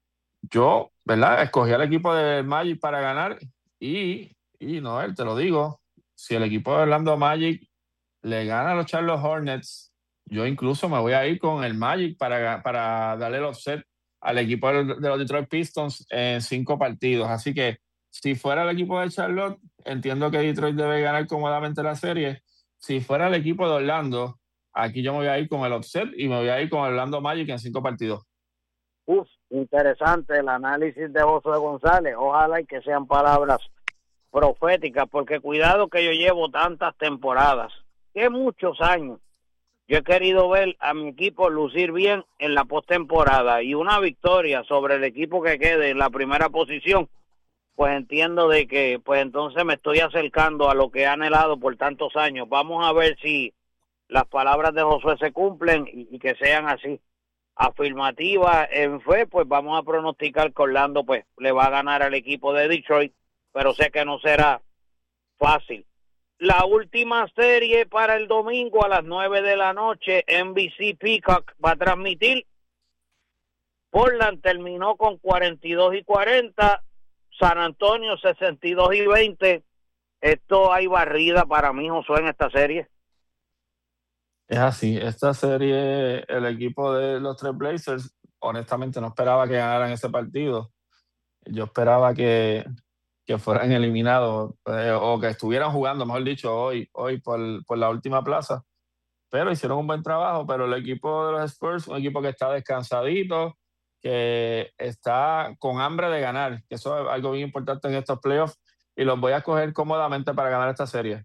yo, ¿verdad? Escogí al equipo del Magic para ganar y, y Noel, te lo digo, si el equipo de Orlando Magic le gana a los Charlotte Hornets, yo incluso me voy a ir con el Magic para, para darle el offset al equipo de los Detroit Pistons en cinco partidos. Así que si fuera el equipo de Charlotte, entiendo que Detroit debe ganar cómodamente la serie. Si fuera el equipo de Orlando, aquí yo me voy a ir con el offset y me voy a ir con el Orlando Magic en cinco partidos. Uf, interesante el análisis de Josué González. Ojalá y que sean palabras proféticas, porque cuidado que yo llevo tantas temporadas, que muchos años, yo he querido ver a mi equipo lucir bien en la postemporada y una victoria sobre el equipo que quede en la primera posición, pues entiendo de que pues entonces me estoy acercando a lo que he anhelado por tantos años. Vamos a ver si las palabras de Josué se cumplen y, y que sean así. Afirmativa en fe, pues vamos a pronosticar que Orlando pues le va a ganar al equipo de Detroit, pero sé que no será fácil. La última serie para el domingo a las nueve de la noche, N B C Peacock va a transmitir. Portland terminó con cuarenta y dos y cuarenta, San Antonio sesenta y dos y veinte. Esto hay barrida para mí, Josué, en esta serie. Es así, esta serie, el equipo de los Trail Blazers, honestamente no esperaba que ganaran ese partido. Yo esperaba que, que fueran eliminados eh, o que estuvieran jugando, mejor dicho, hoy, hoy por, por la última plaza. Pero hicieron un buen trabajo, pero el equipo de los Spurs, un equipo que está descansadito, que está con hambre de ganar, que eso es algo bien importante en estos playoffs, y los voy a escoger cómodamente para ganar esta serie.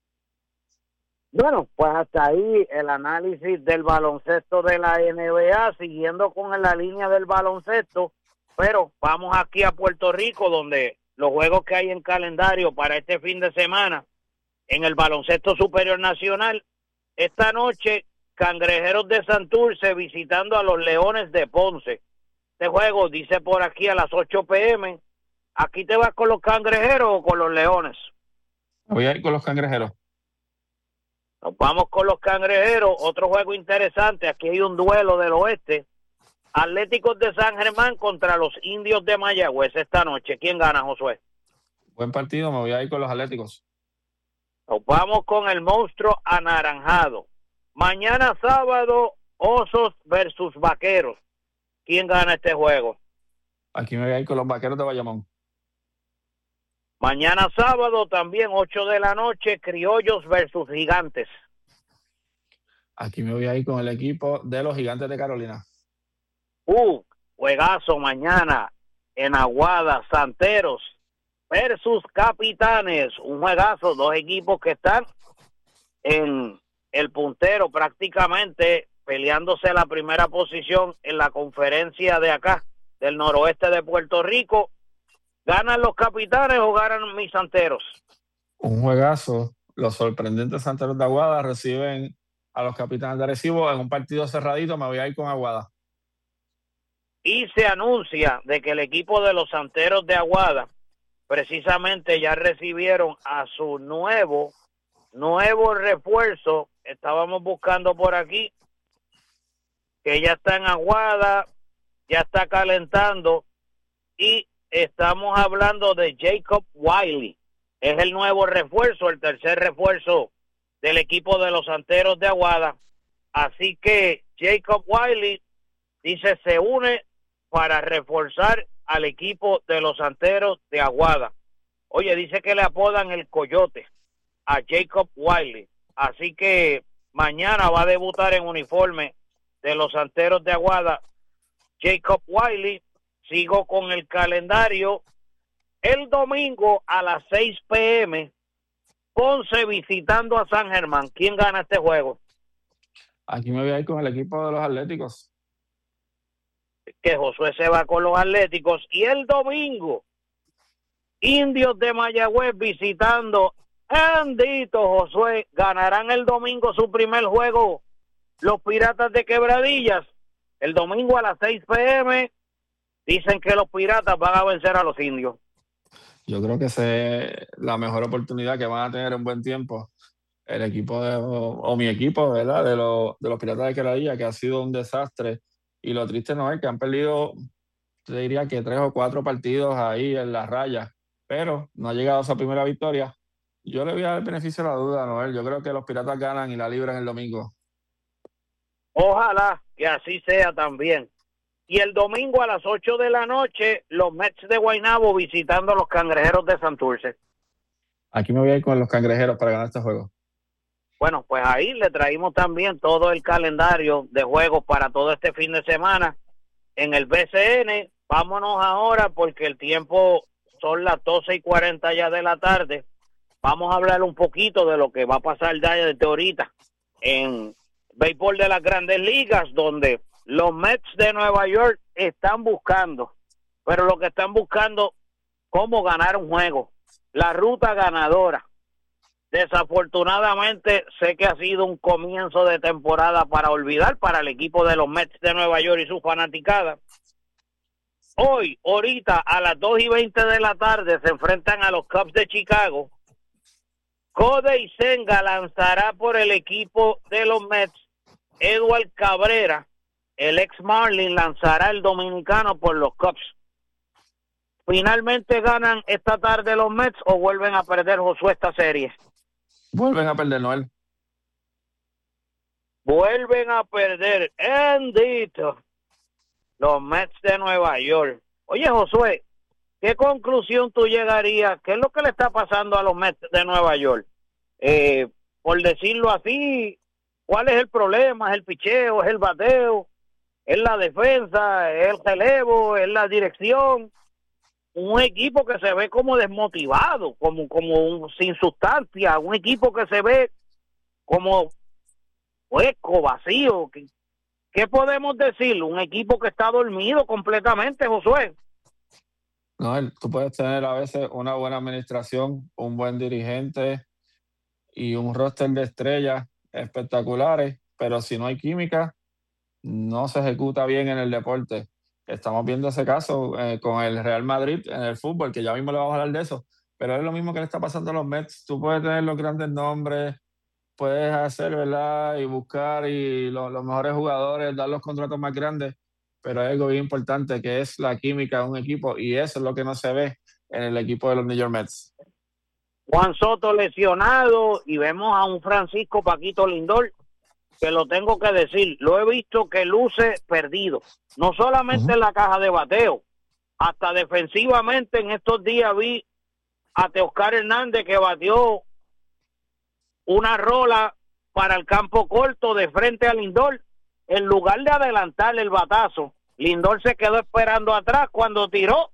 Bueno, pues hasta ahí el análisis del baloncesto de la N B A, siguiendo con la línea del baloncesto, pero vamos aquí a Puerto Rico, donde los juegos que hay en calendario para este fin de semana, en el baloncesto superior nacional, esta noche, Cangrejeros de Santurce visitando a los Leones de Ponce. Este juego dice por aquí a las ocho p m ¿Aquí te vas con los Cangrejeros o con los Leones? Voy a ir con los Cangrejeros. Nos vamos con los Cangrejeros. Otro juego interesante. Aquí hay un duelo del oeste. Atléticos de San Germán contra los Indios de Mayagüez esta noche. ¿Quién gana, Josué? Buen partido, me voy a ir con los Atléticos. Nos vamos con el monstruo anaranjado. Mañana sábado, Osos versus Vaqueros. ¿Quién gana este juego? Aquí me voy a ir con los Vaqueros de Bayamón. Mañana sábado, también ocho de la noche, Criollos versus Gigantes. Aquí me voy a ir con el equipo de los Gigantes de Carolina. Uh, juegazo mañana en Aguada, Santeros versus Capitanes. Un juegazo, dos equipos que están en el puntero prácticamente peleándose la primera posición en la conferencia de acá, del noroeste de Puerto Rico. ¿Ganan los Capitanes o ganan mis Santeros? Un juegazo. Los sorprendentes Santeros de Aguada reciben a los Capitanes de Arecibo en un partido cerradito. Me voy a ir con Aguada. Y se anuncia de que el equipo de los Santeros de Aguada precisamente ya recibieron a su nuevo nuevo refuerzo. Estábamos buscando por aquí que ya está en Aguada, ya está calentando, y estamos hablando de Jacob Wiley. Es el nuevo refuerzo, el tercer refuerzo del equipo de los Santeros de Aguada. Así que Jacob Wiley dice se une para reforzar al equipo de los Santeros de Aguada. Oye, dice que le apodan el Coyote a Jacob Wiley. Así que mañana va a debutar en uniforme de los Santeros de Aguada Jacob Wiley. Sigo con el calendario. El domingo a las seis pe eme, Ponce visitando a San Germán. ¿Quién gana este juego? Aquí me voy a ir con el equipo de los Atléticos. Que Josué se va con los Atléticos. Y el domingo, Indios de Mayagüez visitando Andito Josué. ¿Ganarán el domingo su primer juego los Piratas de Quebradillas? El domingo a las seis pe eme, dicen que los Piratas van a vencer a los Indios. Yo creo que esa es la mejor oportunidad que van a tener en buen tiempo el equipo de, o, o mi equipo, ¿verdad? De, los, de los Piratas de Quebradillas, que ha sido un desastre. Y lo triste no es que han perdido, yo diría que tres o cuatro partidos ahí en las rayas, pero no ha llegado a esa primera victoria. Yo le voy a dar el beneficio de la duda, Noel. Yo creo que los Piratas ganan y la libran el domingo. Ojalá que así sea también. Y el domingo a las ocho de la noche, los Mets de Guaynabo visitando a los Cangrejeros de Santurce. Aquí me voy a ir con los Cangrejeros para ganar este juego. Bueno, pues ahí le traímos también todo el calendario de juegos para todo este fin de semana en el B C N. Vámonos ahora porque el tiempo son las doce y cuarenta ya de la tarde. Vamos a hablar un poquito de lo que va a pasar ya desde ahorita en béisbol de las Grandes Ligas, donde los Mets de Nueva York están buscando, pero lo que están buscando, cómo ganar un juego, la ruta ganadora. Desafortunadamente, sé que ha sido un comienzo de temporada para olvidar para el equipo de los Mets de Nueva York y su fanaticada. Hoy, ahorita, a las dos y veinte de la tarde, se enfrentan a los Cubs de Chicago. Kodai Senga lanzará por el equipo de los Mets. Edward Cabrera, el ex Marlin, lanzará el dominicano por los Cubs. ¿Finalmente ganan esta tarde los Mets o vuelven a perder, Josué, esta serie? Vuelven a perder, Noel. Vuelven a perder. Bendito. Los Mets de Nueva York. Oye, Josué, ¿qué conclusión tú llegarías? ¿Qué es lo que le está pasando a los Mets de Nueva York? Eh, por decirlo así, ¿cuál es el problema? ¿Es el picheo? ¿Es el bateo? ¿Es la defensa? ¿Es el relevo? ¿Es la dirección? Un equipo que se ve como desmotivado, como, como un, sin sustancia, un equipo que se ve como hueco, vacío. ¿Qué, qué podemos decir? Un equipo que está dormido completamente, Josué. No, tú puedes tener a veces una buena administración, un buen dirigente y un roster de estrellas espectaculares, pero si no hay química, no se ejecuta bien en el deporte. Estamos viendo ese caso eh, con el Real Madrid en el fútbol, que ya mismo le vamos a hablar de eso, pero es lo mismo que le está pasando a los Mets. Tú puedes tener los grandes nombres, puedes hacer, ¿verdad? Y buscar y lo, los mejores jugadores, dar los contratos más grandes, pero hay algo bien importante que es la química de un equipo, y eso es lo que no se ve en el equipo de los New York Mets. Juan Soto lesionado y vemos a un Francisco Paquito Lindor, que lo tengo que decir, lo he visto que luce perdido, no solamente uh-huh. en la caja de bateo, hasta defensivamente. En estos días vi a Teoscar Hernández que batió una rola para el campo corto de frente a Lindor. En lugar de adelantarle el batazo, Lindor se quedó esperando atrás. Cuando tiró,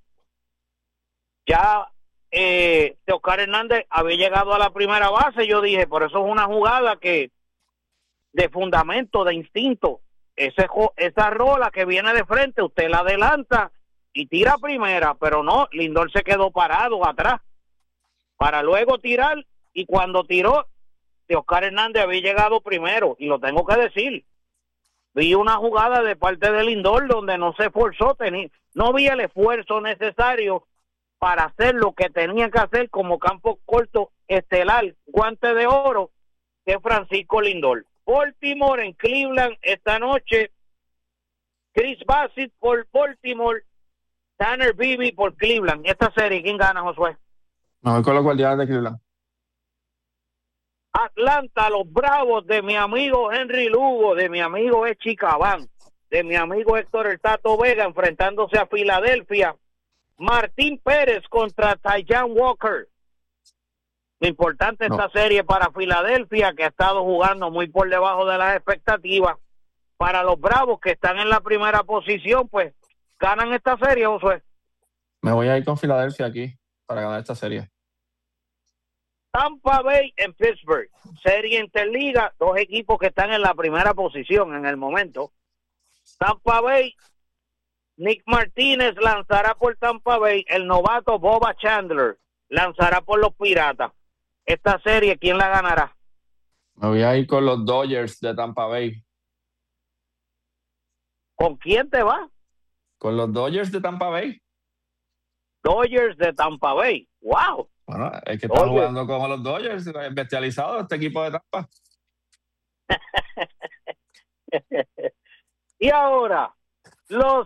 ya eh, Teoscar Hernández había llegado a la primera base. Yo dije, por eso es una jugada que de fundamento, de instinto. Ese, esa rola que viene de frente, usted la adelanta y tira primera, pero no, Lindor se quedó parado atrás para luego tirar, y cuando tiró, Teoscar Hernández había llegado primero, y lo tengo que decir. Vi una jugada de parte de Lindor donde no se esforzó, tenía, no vi el esfuerzo necesario para hacer lo que tenía que hacer como campo corto estelar, guante de oro, de Francisco Lindor. Baltimore en Cleveland esta noche. Chris Bassitt por Baltimore Tanner Beebe por Cleveland. Esta serie, ¿quién gana, Josué? Me voy con los Guardianes de Cleveland. Atlanta, los Bravos de mi amigo Henry Lugo, de mi amigo Echi Cabán, de mi amigo Héctor El Tato Vega, enfrentándose a Filadelfia. Martín Pérez contra Taijuan Walker. Importante No. esta serie para Filadelfia, que ha estado jugando muy por debajo de las expectativas. Para los Bravos, que están en la primera posición, pues ganan esta serie, Josué. Me voy a ir con Filadelfia aquí para ganar esta serie. Tampa Bay en Pittsburgh, serie interliga, dos equipos que están en la primera posición en el momento. Tampa Bay, Nick Martínez lanzará por Tampa Bay, el novato Boba Chandler lanzará por los Piratas. Esta serie, ¿quién la ganará? Me voy a ir con los Dodgers de Tampa Bay. ¿Con quién te vas? Con los Dodgers de Tampa Bay. Dodgers de Tampa Bay. ¡Wow! Bueno, es que está Oye. jugando como los Dodgers, bestializado este equipo de Tampa. Y ahora, los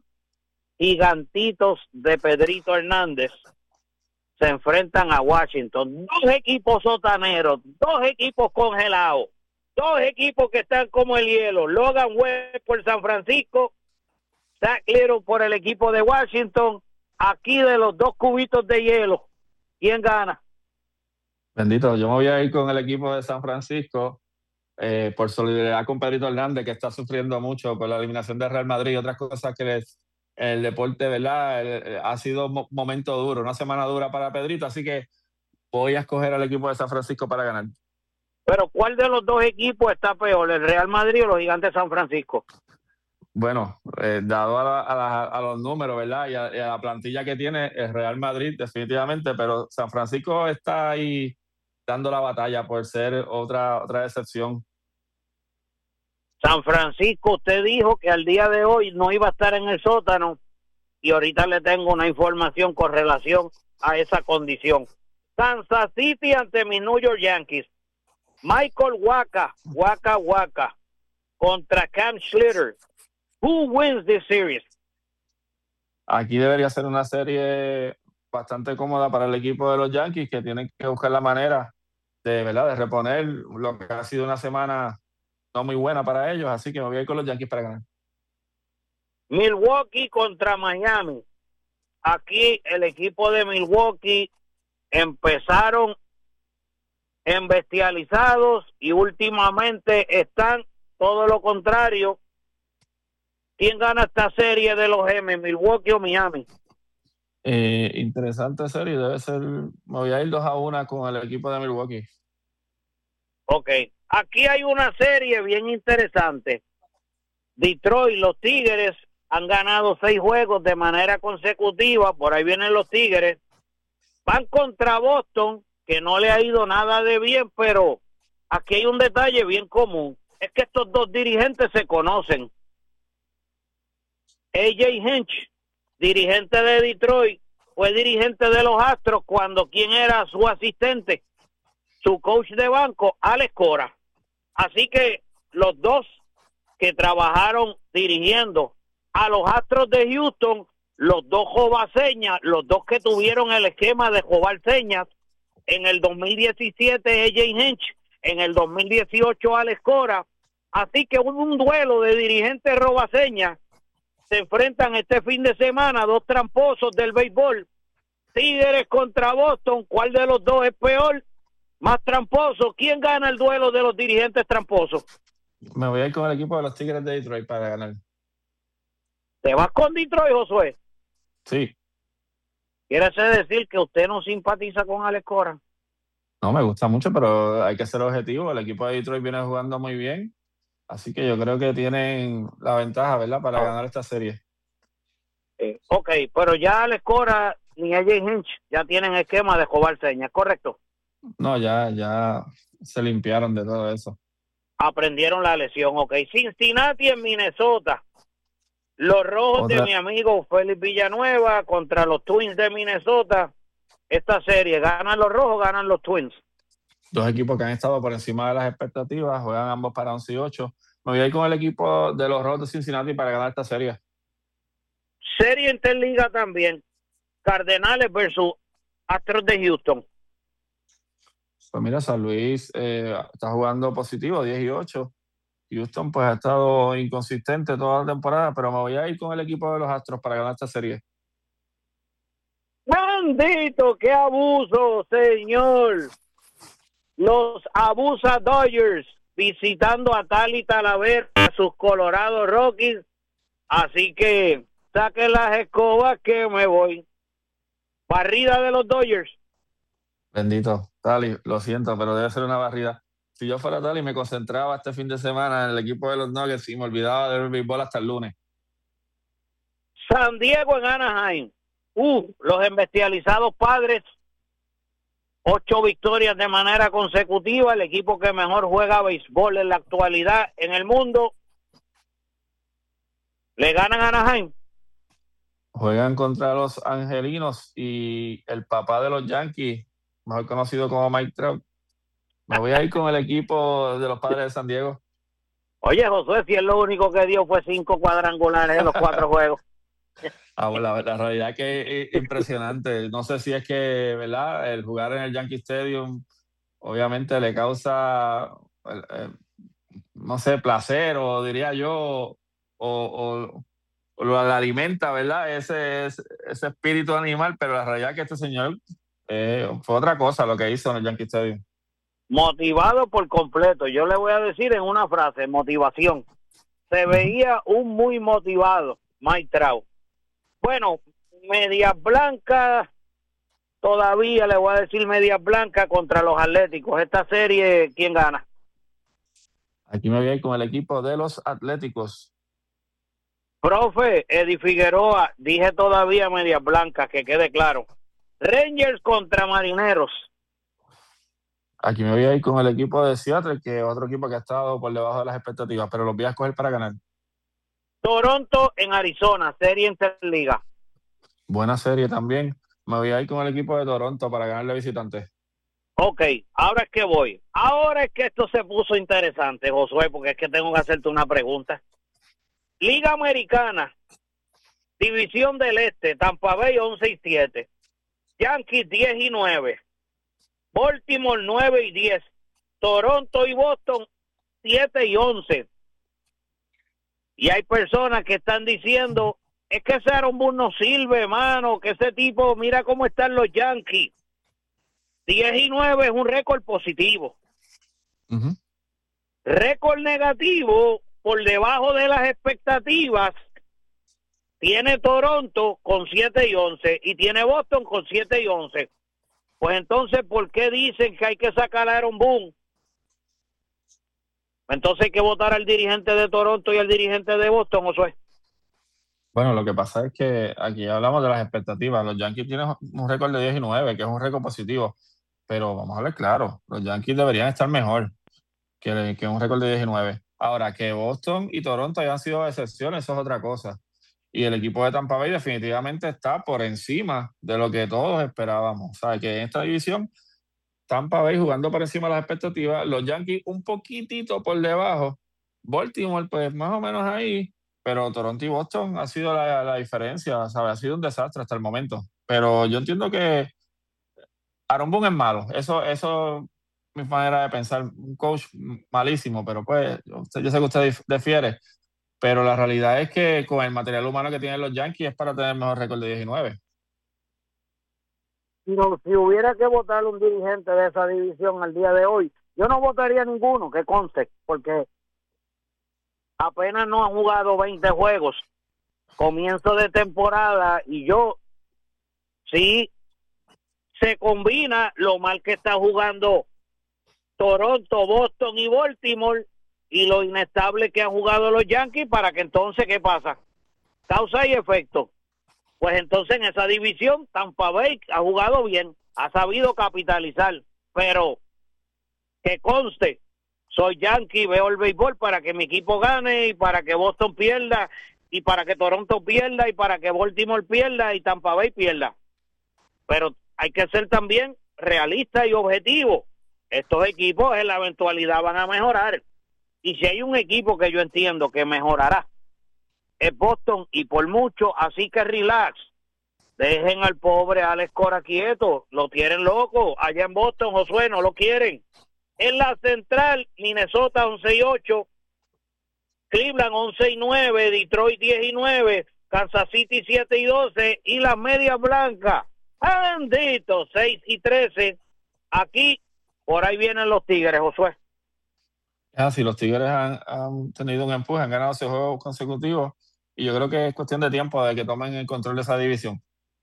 gigantitos de Pedrito Hernández se enfrentan a Washington. Dos equipos sotaneros, dos equipos congelados, dos equipos que están como el hielo. Logan Webb por San Francisco, Zach Little por el equipo de Washington. Aquí de los dos cubitos de hielo, ¿quién gana? Bendito, yo me voy a ir con el equipo de San Francisco eh, por solidaridad con Pedrito Hernández, que está sufriendo mucho por la eliminación de Real Madrid y otras cosas que les, el deporte, ¿verdad? El, el, ha sido un momento duro, una semana dura para Pedrito, así que voy a escoger al equipo de San Francisco para ganar. Pero ¿cuál de los dos equipos está peor, el Real Madrid o los Gigantes de San Francisco? Bueno, eh, dado a, la, a, la, a los números, ¿verdad? Y a, y a la plantilla que tiene el Real Madrid, definitivamente, pero San Francisco está ahí dando la batalla por ser otra, otra excepción. San Francisco, usted dijo que al día de hoy no iba a estar en el sótano y ahorita le tengo una información con relación a esa condición. Kansas City ante mis New York Yankees. Michael Wacha, Wacha Wacha contra Cam Schlitter. Who wins this series? Aquí debería ser una serie bastante cómoda para el equipo de los Yankees, que tienen que buscar la manera de, ¿verdad?, de reponer lo que ha sido una semana no muy buena para ellos, así que me voy a ir con los Yankees para ganar. Milwaukee contra Miami. Aquí el equipo de Milwaukee empezaron embestializados y últimamente están todo lo contrario. ¿Quién gana esta serie de los M, Milwaukee o Miami? Eh, interesante serie, debe ser, me voy a ir dos a una con el equipo de Milwaukee. Ok, aquí hay una serie bien interesante. Detroit, los Tigres han ganado seis juegos de manera consecutiva, por ahí vienen los Tigres. Van contra Boston, que no le ha ido nada de bien, pero aquí hay un detalle bien común. Es que estos dos dirigentes se conocen. A J Hinch, dirigente de Detroit, fue dirigente de los Astros cuando quien era su asistente, su coach de banco, Alex Cora. Así que los dos que trabajaron dirigiendo a los Astros de Houston, los dos jovaseñas, los dos que tuvieron el esquema de jovar señas, en el dos mil diecisiete A J Hinch, en el dos mil dieciocho Alex Cora. Así que hubo un duelo de dirigentes robaseñas. Se enfrentan este fin de semana dos tramposos del béisbol. Tigres contra Boston. ¿Cuál de los dos es peor? Más tramposo. ¿Quién gana el duelo de los dirigentes tramposos? Me voy a ir con el equipo de los Tigres de Detroit para ganar. ¿Te vas con Detroit, Josué? Sí. ¿Quiere decir que usted no simpatiza con Alex Cora? No, me gusta mucho, pero hay que ser objetivo. El equipo de Detroit viene jugando muy bien. Así que yo creo que tienen la ventaja, ¿verdad?, para ganar esta serie. Eh, ok, pero ya Alex Cora ni A J Hinch ya tienen esquema de jovar señas, ¿correcto? No, ya, ya se limpiaron de todo eso. Aprendieron la lección, ok. Cincinnati en Minnesota. Los Rojos Otra. de mi amigo Félix Villanueva contra los Twins de Minnesota. Esta serie, ¿ganan los Rojos, ganan los Twins? Dos equipos que han estado por encima de las expectativas, juegan ambos para once y ocho. Me voy a ir con el equipo de los Rojos de Cincinnati para ganar esta serie. Serie Interliga también. Cardenales versus Astros de Houston. Pues mira, San Luis eh, está jugando positivo, diez y ocho. Houston pues ha estado inconsistente toda la temporada, pero me voy a ir con el equipo de los Astros para ganar esta serie. ¡Maldito! ¡Qué abuso, señor! Los abusa Dodgers visitando a Tali Talavera, a sus Colorado Rockies. Así que saquen las escobas que me voy. Barrida de los Dodgers. Bendito, Tali, lo siento, pero debe ser una barrida. Si yo fuera Tali, me concentraba este fin de semana en el equipo de los Nuggets y me olvidaba del béisbol hasta el lunes. San Diego en Anaheim. Uh, los embestializados Padres. Ocho victorias de manera consecutiva. El equipo que mejor juega béisbol en la actualidad en el mundo. ¿Le ganan a Anaheim? Juegan contra los Angelinos y el papá de los Yankees, mejor conocido como Mike Trout. Me voy a ir con el equipo de los Padres de San Diego. Oye, Josué, si él lo único que dio fue cinco cuadrangulares en los cuatro juegos. Ah, bueno, la, la realidad es que es impresionante. No sé si es que, ¿verdad? El jugar en el Yankee Stadium obviamente le causa, eh, no sé, placer, o diría yo, o, o, o lo alimenta, ¿verdad? Ese, ese, ese espíritu animal, pero la realidad es que este señor eh, fue otra cosa lo que hizo en el Yankee Stadium. Motivado por completo. Yo le voy a decir en una frase, motivación. Se veía un muy motivado Mike Trout. Bueno, medias blancas, todavía le voy a decir medias blancas contra los Atléticos. Esta serie, ¿quién gana? Aquí me voy a ir con el equipo de los Atléticos. Profe, Eddie Figueroa, dije todavía medias blancas, que quede claro. Rangers contra Marineros. Aquí me voy a ir con el equipo de Seattle, que es otro equipo que ha estado por debajo de las expectativas, pero los voy a escoger para ganar. Toronto en Arizona, serie Interliga. Buena serie también. Me voy a ir con el equipo de Toronto para ganarle visitante. Ok, ahora es que voy. Ahora es que esto se puso interesante, Josué, porque es que tengo que hacerte una pregunta. Liga Americana, División del Este, Tampa Bay once y siete, Yankees diez y nueve, Baltimore nueve y diez, Toronto y Boston siete y once. Y hay personas que están diciendo, es que ese Aaron Boone no sirve, hermano, que ese tipo, mira cómo están los Yankees. diez y nueve es un récord positivo. Uh-huh. Récord negativo, por debajo de las expectativas, tiene Toronto con siete y once y tiene Boston con siete y once. Pues entonces, ¿por qué dicen que hay que sacar a Aaron Boone? Entonces hay que votar al dirigente de Toronto y al dirigente de Boston, ¿o eso es? Bueno, lo que pasa es que aquí hablamos de las expectativas. Los Yankees tienen un récord de diez y nueve, que es un récord positivo. Pero vamos a ver claro, los Yankees deberían estar mejor que, que un récord de diez y nueve. Ahora, que Boston y Toronto hayan sido excepciones, eso es otra cosa. Y el equipo de Tampa Bay definitivamente está por encima de lo que todos esperábamos. O sea, que en esta división, Tampa Bay jugando por encima de las expectativas, los Yankees un poquitito por debajo, Baltimore pues más o menos ahí, pero Toronto y Boston ha sido la, la diferencia, ¿sabes? Ha sido un desastre hasta el momento. Pero yo entiendo que Aaron Boone es malo, eso, eso es mi manera de pensar, un coach malísimo, pero pues yo, yo sé que usted difiere, pero la realidad es que con el material humano que tienen los Yankees es para tener mejor récord de diez y nueve. No, si hubiera que votar un dirigente de esa división al día de hoy, yo no votaría ninguno, que conste, porque apenas no han jugado veinte juegos, comienzo de temporada, y yo, sí, se combina lo mal que está jugando Toronto, Boston y Baltimore, y lo inestable que han jugado los Yankees, para que entonces, ¿qué pasa? Causa y efecto. Pues entonces en esa división Tampa Bay ha jugado bien, ha sabido capitalizar, pero que conste, soy Yankee, veo el béisbol para que mi equipo gane y para que Boston pierda y para que Toronto pierda y para que Baltimore pierda y Tampa Bay pierda. Pero hay que ser también realista y objetivo. Estos equipos en la eventualidad van a mejorar. Y si hay un equipo que yo entiendo que mejorará, es Boston y por mucho, así que relax. Dejen al pobre Alex Cora quieto, lo tienen loco. Allá en Boston, Josué, no lo quieren. En la central, Minnesota once y ocho, Cleveland once y nueve, Detroit diez y nueve, Kansas City siete y doce y las medias blancas, bendito, seis y trece. Aquí, por ahí vienen los Tigres, Josué. Ah, sí, los Tigres han, han tenido un empuje, han ganado seis juegos consecutivos y yo creo que es cuestión de tiempo de que tomen el control de esa división.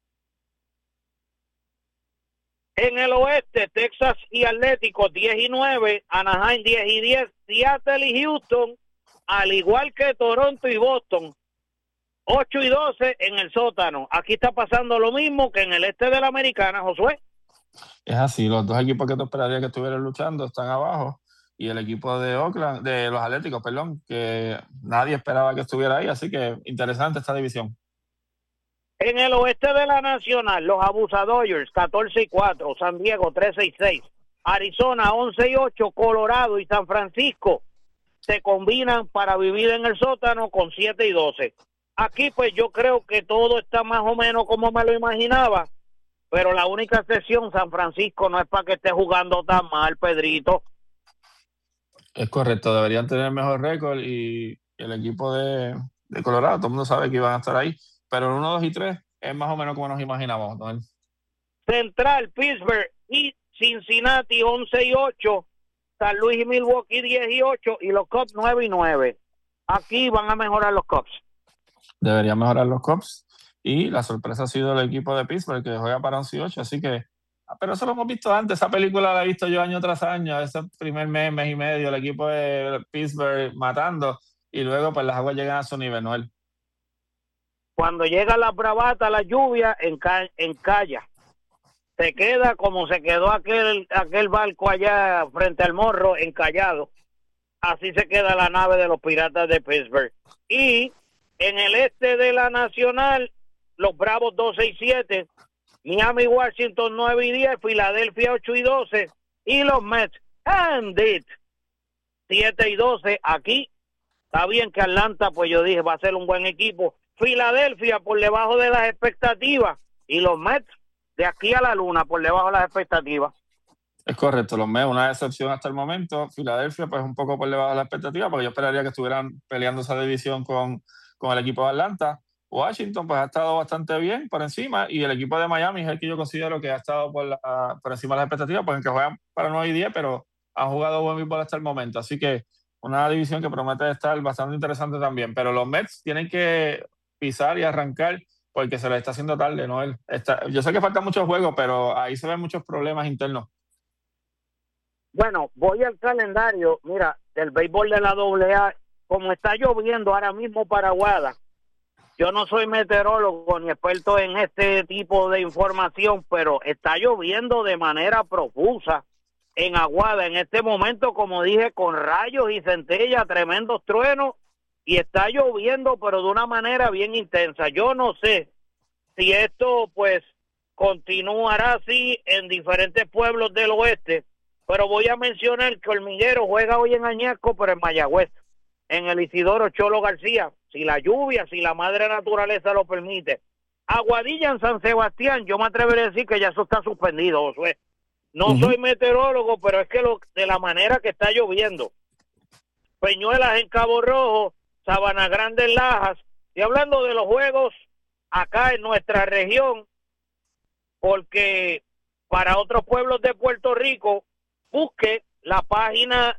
En el oeste, Texas y Atlético diez y nueve, Anaheim diez y diez, Seattle y Houston, al igual que Toronto y Boston, ocho y doce en el sótano. Aquí está pasando lo mismo que en el este de la Americana, Josué. Es así, los dos equipos que tú esperarías que estuvieran luchando están abajo y el equipo de Oakland, de los Atléticos, perdón, que nadie esperaba que estuviera ahí, así que interesante esta división. En el oeste de la Nacional, los Abusadores catorce y cuatro, San Diego trece y seis, Arizona once y ocho, Colorado y San Francisco se combinan para vivir en el sótano con siete y doce. Aquí pues yo creo que todo está más o menos como me lo imaginaba, pero la única excepción, San Francisco, no es para que esté jugando tan mal, Pedrito. Es correcto, deberían tener mejor récord y el equipo de, de Colorado, todo el mundo sabe que iban a estar ahí, pero el uno, dos y tres es más o menos como nos imaginamos, ¿no? Central, Pittsburgh y Cincinnati once y ocho, San Luis y Milwaukee diez y ocho y los Cubs nueve y nueve. Aquí van a mejorar los Cubs. Deberían mejorar los Cubs y la sorpresa ha sido el equipo de Pittsburgh que juega para once y ocho, así que, pero eso lo hemos visto antes, esa película la he visto yo año tras año, ese primer mes, mes y medio, el equipo de Pittsburgh matando y luego pues las aguas llegan a su nivel, Noel. Cuando llega la bravata, la lluvia, enca encalla. Se queda como se quedó aquel, aquel barco allá frente al morro, encallado. Así se queda la nave de los Piratas de Pittsburgh. Y en el este de la Nacional, los Bravos doce y siete, Miami, Washington nueve y diez, Filadelfia ocho y doce, y los Mets, Bandit, siete y doce. Aquí está bien que Atlanta, pues yo dije, va a ser un buen equipo. Filadelfia por debajo de las expectativas y los Mets de aquí a la luna por debajo de las expectativas. Es correcto, los Mets una decepción hasta el momento. Filadelfia pues un poco por debajo de las expectativas porque yo esperaría que estuvieran peleando esa división con, con el equipo de Atlanta. Washington pues ha estado bastante bien por encima y el equipo de Miami es el que yo considero que ha estado por, la, por encima de las expectativas porque juegan para nueve y diez pero han jugado buen béisbol hasta el momento, así que una división que promete estar bastante interesante también, pero los Mets tienen que pisar y arrancar porque se les está haciendo tarde, ¿no? Está, yo sé que faltan muchos juegos, pero ahí se ven muchos problemas internos. Bueno, voy al calendario, mira, del béisbol de la doble A, como está lloviendo ahora mismo para Aguada. Yo no soy meteorólogo ni experto en este tipo de información, pero está lloviendo de manera profusa en Aguada en este momento, como dije, con rayos y centellas, tremendos truenos, y está lloviendo, pero de una manera bien intensa. Yo no sé si esto, pues, continuará así en diferentes pueblos del oeste, pero voy a mencionar que Hormiguero juega hoy en Añasco, pero en Mayagüez, en el Isidoro Cholo García, si la lluvia, si la madre naturaleza lo permite. Aguadilla en San Sebastián, yo me atrevería a decir que ya eso está suspendido, Josué. No uh-huh. soy meteorólogo, pero es que lo, de la manera que está lloviendo. Peñuelas en Cabo Rojo, Sabana Grande en Lajas, y hablando de los juegos acá en nuestra región, porque para otros pueblos de Puerto Rico, busque la página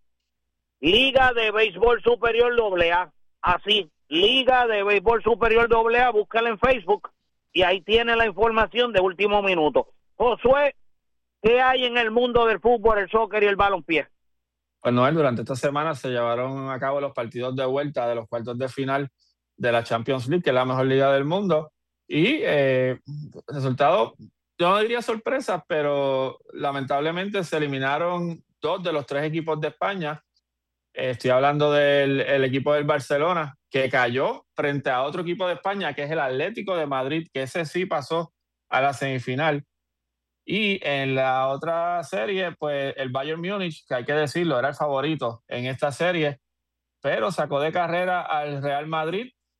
Liga de Béisbol Superior doble A, así, Liga de Béisbol Superior doble A, búscala en Facebook y ahí tiene la información de último minuto. Josué, ¿qué hay en el mundo del fútbol, el soccer y el balompié? Pues Noel, durante esta semana se llevaron a cabo los partidos de vuelta de los cuartos de final de la Champions League, que es la mejor liga del mundo, y eh, resultado, yo no diría sorpresas, pero lamentablemente se eliminaron dos de los tres equipos de España. Eh, estoy hablando del el equipo del Barcelona, que cayó frente a otro equipo de España, que es el Atlético de Madrid, que ese sí pasó a la semifinal. Y en la otra serie, pues el Bayern Múnich, que hay que decirlo, era el favorito en esta serie, pero sacó de carrera al Real Madrid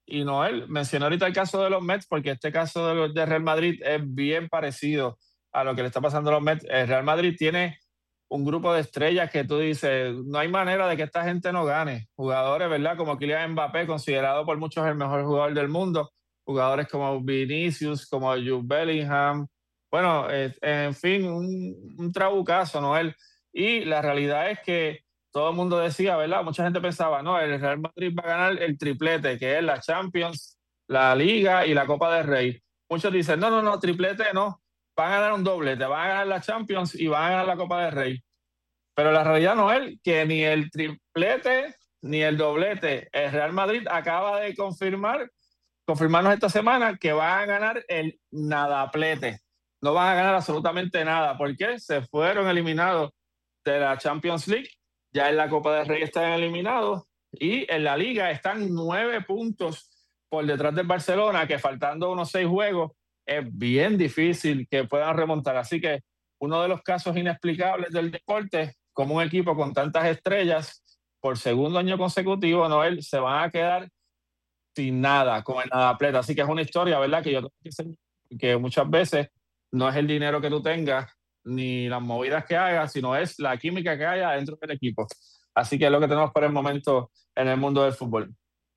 Y Noel, mencionó ahorita el caso de los Mets, porque este caso de, los, de Real Madrid es bien parecido a lo que le está pasando a los Mets. El Real Madrid tiene un grupo de estrellas que tú dices, no hay manera de que esta gente no gane. Jugadores, ¿verdad? Como Kylian Mbappé, considerado por muchos el mejor jugador del mundo. Jugadores como Vinicius, como Jude Bellingham. Bueno, eh, en fin, un, un trabucazo, Noel. Y la realidad es que todo el mundo decía, ¿verdad? Mucha gente pensaba, no, el Real Madrid va a ganar el triplete, que es la Champions, la Liga y la Copa del Rey. Muchos dicen, no, no, no, triplete no. Van a ganar un doblete, van a ganar la Champions y van a ganar la Copa del Rey. Pero la realidad no es que ni el triplete ni el doblete. El Real Madrid acaba de confirmar, confirmarnos esta semana que van a ganar el nadaplete. No van a ganar absolutamente nada. ¿Por qué? Se fueron eliminados de la Champions League. Ya en la Copa del Rey están eliminados. Y en la Liga están nueve puntos por detrás del Barcelona, que faltando unos seis juegos, es bien difícil que puedan remontar. Así que uno de los casos inexplicables del deporte, como un equipo con tantas estrellas, por segundo año consecutivo, Noel, se van a quedar sin nada, con el nadaplete. Así que es una historia, ¿verdad? Que yo tengo que decir que muchas veces no es el dinero que tú tengas, ni las movidas que hagas, sino es la química que haya dentro del equipo. Así que es lo que tenemos por el momento en el mundo del fútbol.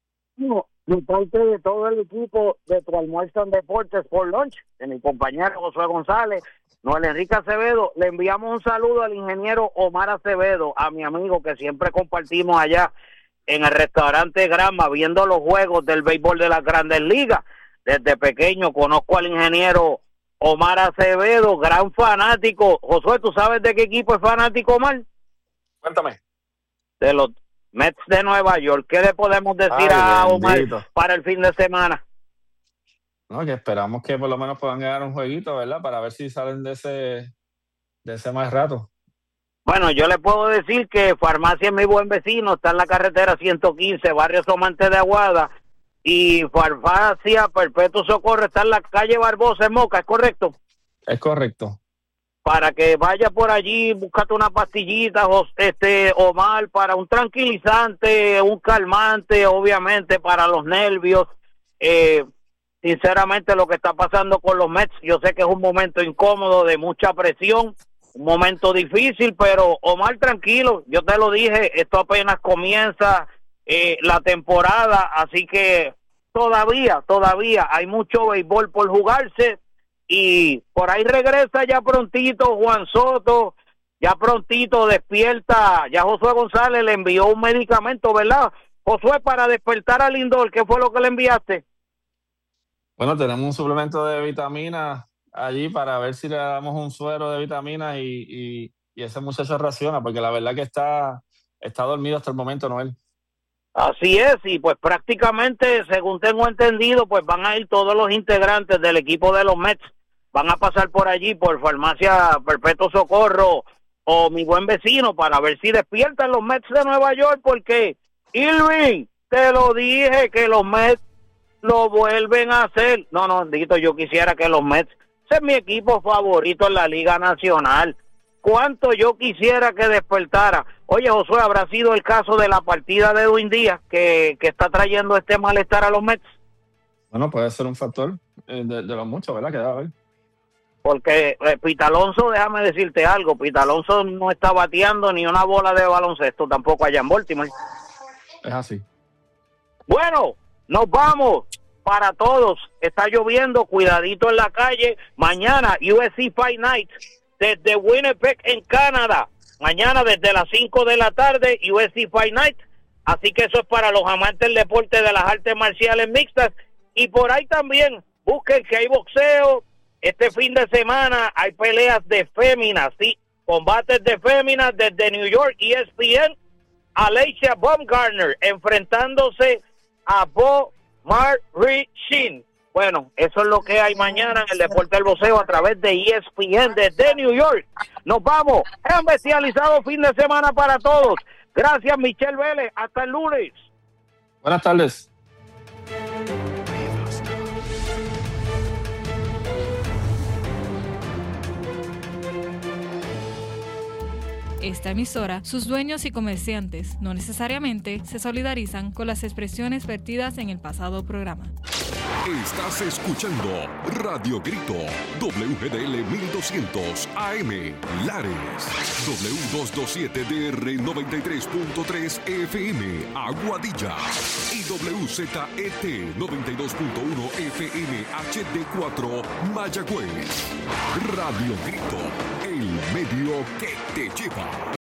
No, de parte de todo el equipo de Tu Almuerzo en Deportes por Lunch, de mi compañero Josué González, Noel Enrique Acevedo, le enviamos un saludo al ingeniero Omar Acevedo, a mi amigo que siempre compartimos allá en el restaurante Grama, viendo los juegos del béisbol de las Grandes Ligas. Desde pequeño conozco al ingeniero Omar Acevedo, gran fanático. Josué, ¿tú sabes de qué equipo es fanático, Omar? Cuéntame. De los Mets de Nueva York. ¿Qué le podemos decir Ay, a Omar bendito. para el fin de semana? No, que esperamos que por lo menos puedan ganar un jueguito, ¿verdad? Para ver si salen de ese, de ese mal rato. Bueno, yo le puedo decir que Farmacia Mi Buen Vecino está en la carretera ciento quince, Barrio Somante de Aguada, y Farmacia Perpetuo Socorro está en la calle Barbosa en Moca, ¿es correcto? Es correcto. Para que vaya por allí, búscate una pastillita, este, Omar, para un tranquilizante, un calmante, obviamente para los nervios. Eh, sinceramente, lo que está pasando con los Mets, yo sé que es un momento incómodo, de mucha presión, un momento difícil, pero Omar, tranquilo, yo te lo dije, esto apenas comienza eh, la temporada, así que todavía, todavía hay mucho béisbol por jugarse. Y por ahí regresa ya prontito Juan Soto, ya prontito despierta, ya Josué González le envió un medicamento, ¿verdad? Josué, para despertar al Lindor, ¿qué fue lo que le enviaste? Bueno, tenemos un suplemento de vitaminas allí para ver si le damos un suero de vitaminas y, y, y ese muchacho reacciona, porque la verdad que está, está dormido hasta el momento, Noel. Así es, y pues prácticamente, según tengo entendido, pues van a ir todos los integrantes del equipo de los Mets, van a pasar por allí, por Farmacia Perpetuo Socorro o Mi Buen Vecino, para ver si despiertan los Mets de Nueva York, porque, Irving, te lo dije, que los Mets lo vuelven a hacer. No, no, Dito, yo quisiera que los Mets, ese es mi equipo favorito en la Liga Nacional. Cuánto yo quisiera que despertara. Oye, Josué, ¿habrá sido el caso de la partida de Edwin Díaz que, que está trayendo este malestar a los Mets? Bueno, puede ser un factor eh, de, de los muchos, ¿verdad? Que da a ver. Porque eh, Pita Alonso, déjame decirte algo, Pita Alonso no está bateando ni una bola de baloncesto tampoco allá en Baltimore. Es así. Bueno, nos vamos para todos. Está lloviendo, cuidadito en la calle. Mañana U S C Fight Night desde Winnipeg en Canadá. Mañana desde las cinco de la tarde U S C Fight Night. Así que eso es para los amantes del deporte de las artes marciales mixtas. Y por ahí también busquen que hay boxeo. Este fin de semana hay peleas de féminas, sí, combates de féminas desde New York, E S P N, Alicia Baumgartner enfrentándose a Bo Marichin. Bueno, eso es lo que hay mañana en el deporte del boxeo a través de E S P N desde New York. Nos vamos, un bestializado fin de semana para todos. Gracias, Michelle Vélez, hasta el lunes. Buenas tardes. esta emisora, sus dueños y comerciantes no necesariamente se solidarizan con las expresiones vertidas en el pasado programa. Estás escuchando Radio Grito, W G D L mil doscientos A M, Lares, W doscientos veintisiete D R noventa y tres punto tres F M, Aguadilla, y W Z E T noventa y dos punto uno F M H D cuatro, Mayagüez. Radio Grito, el medio que te lleva.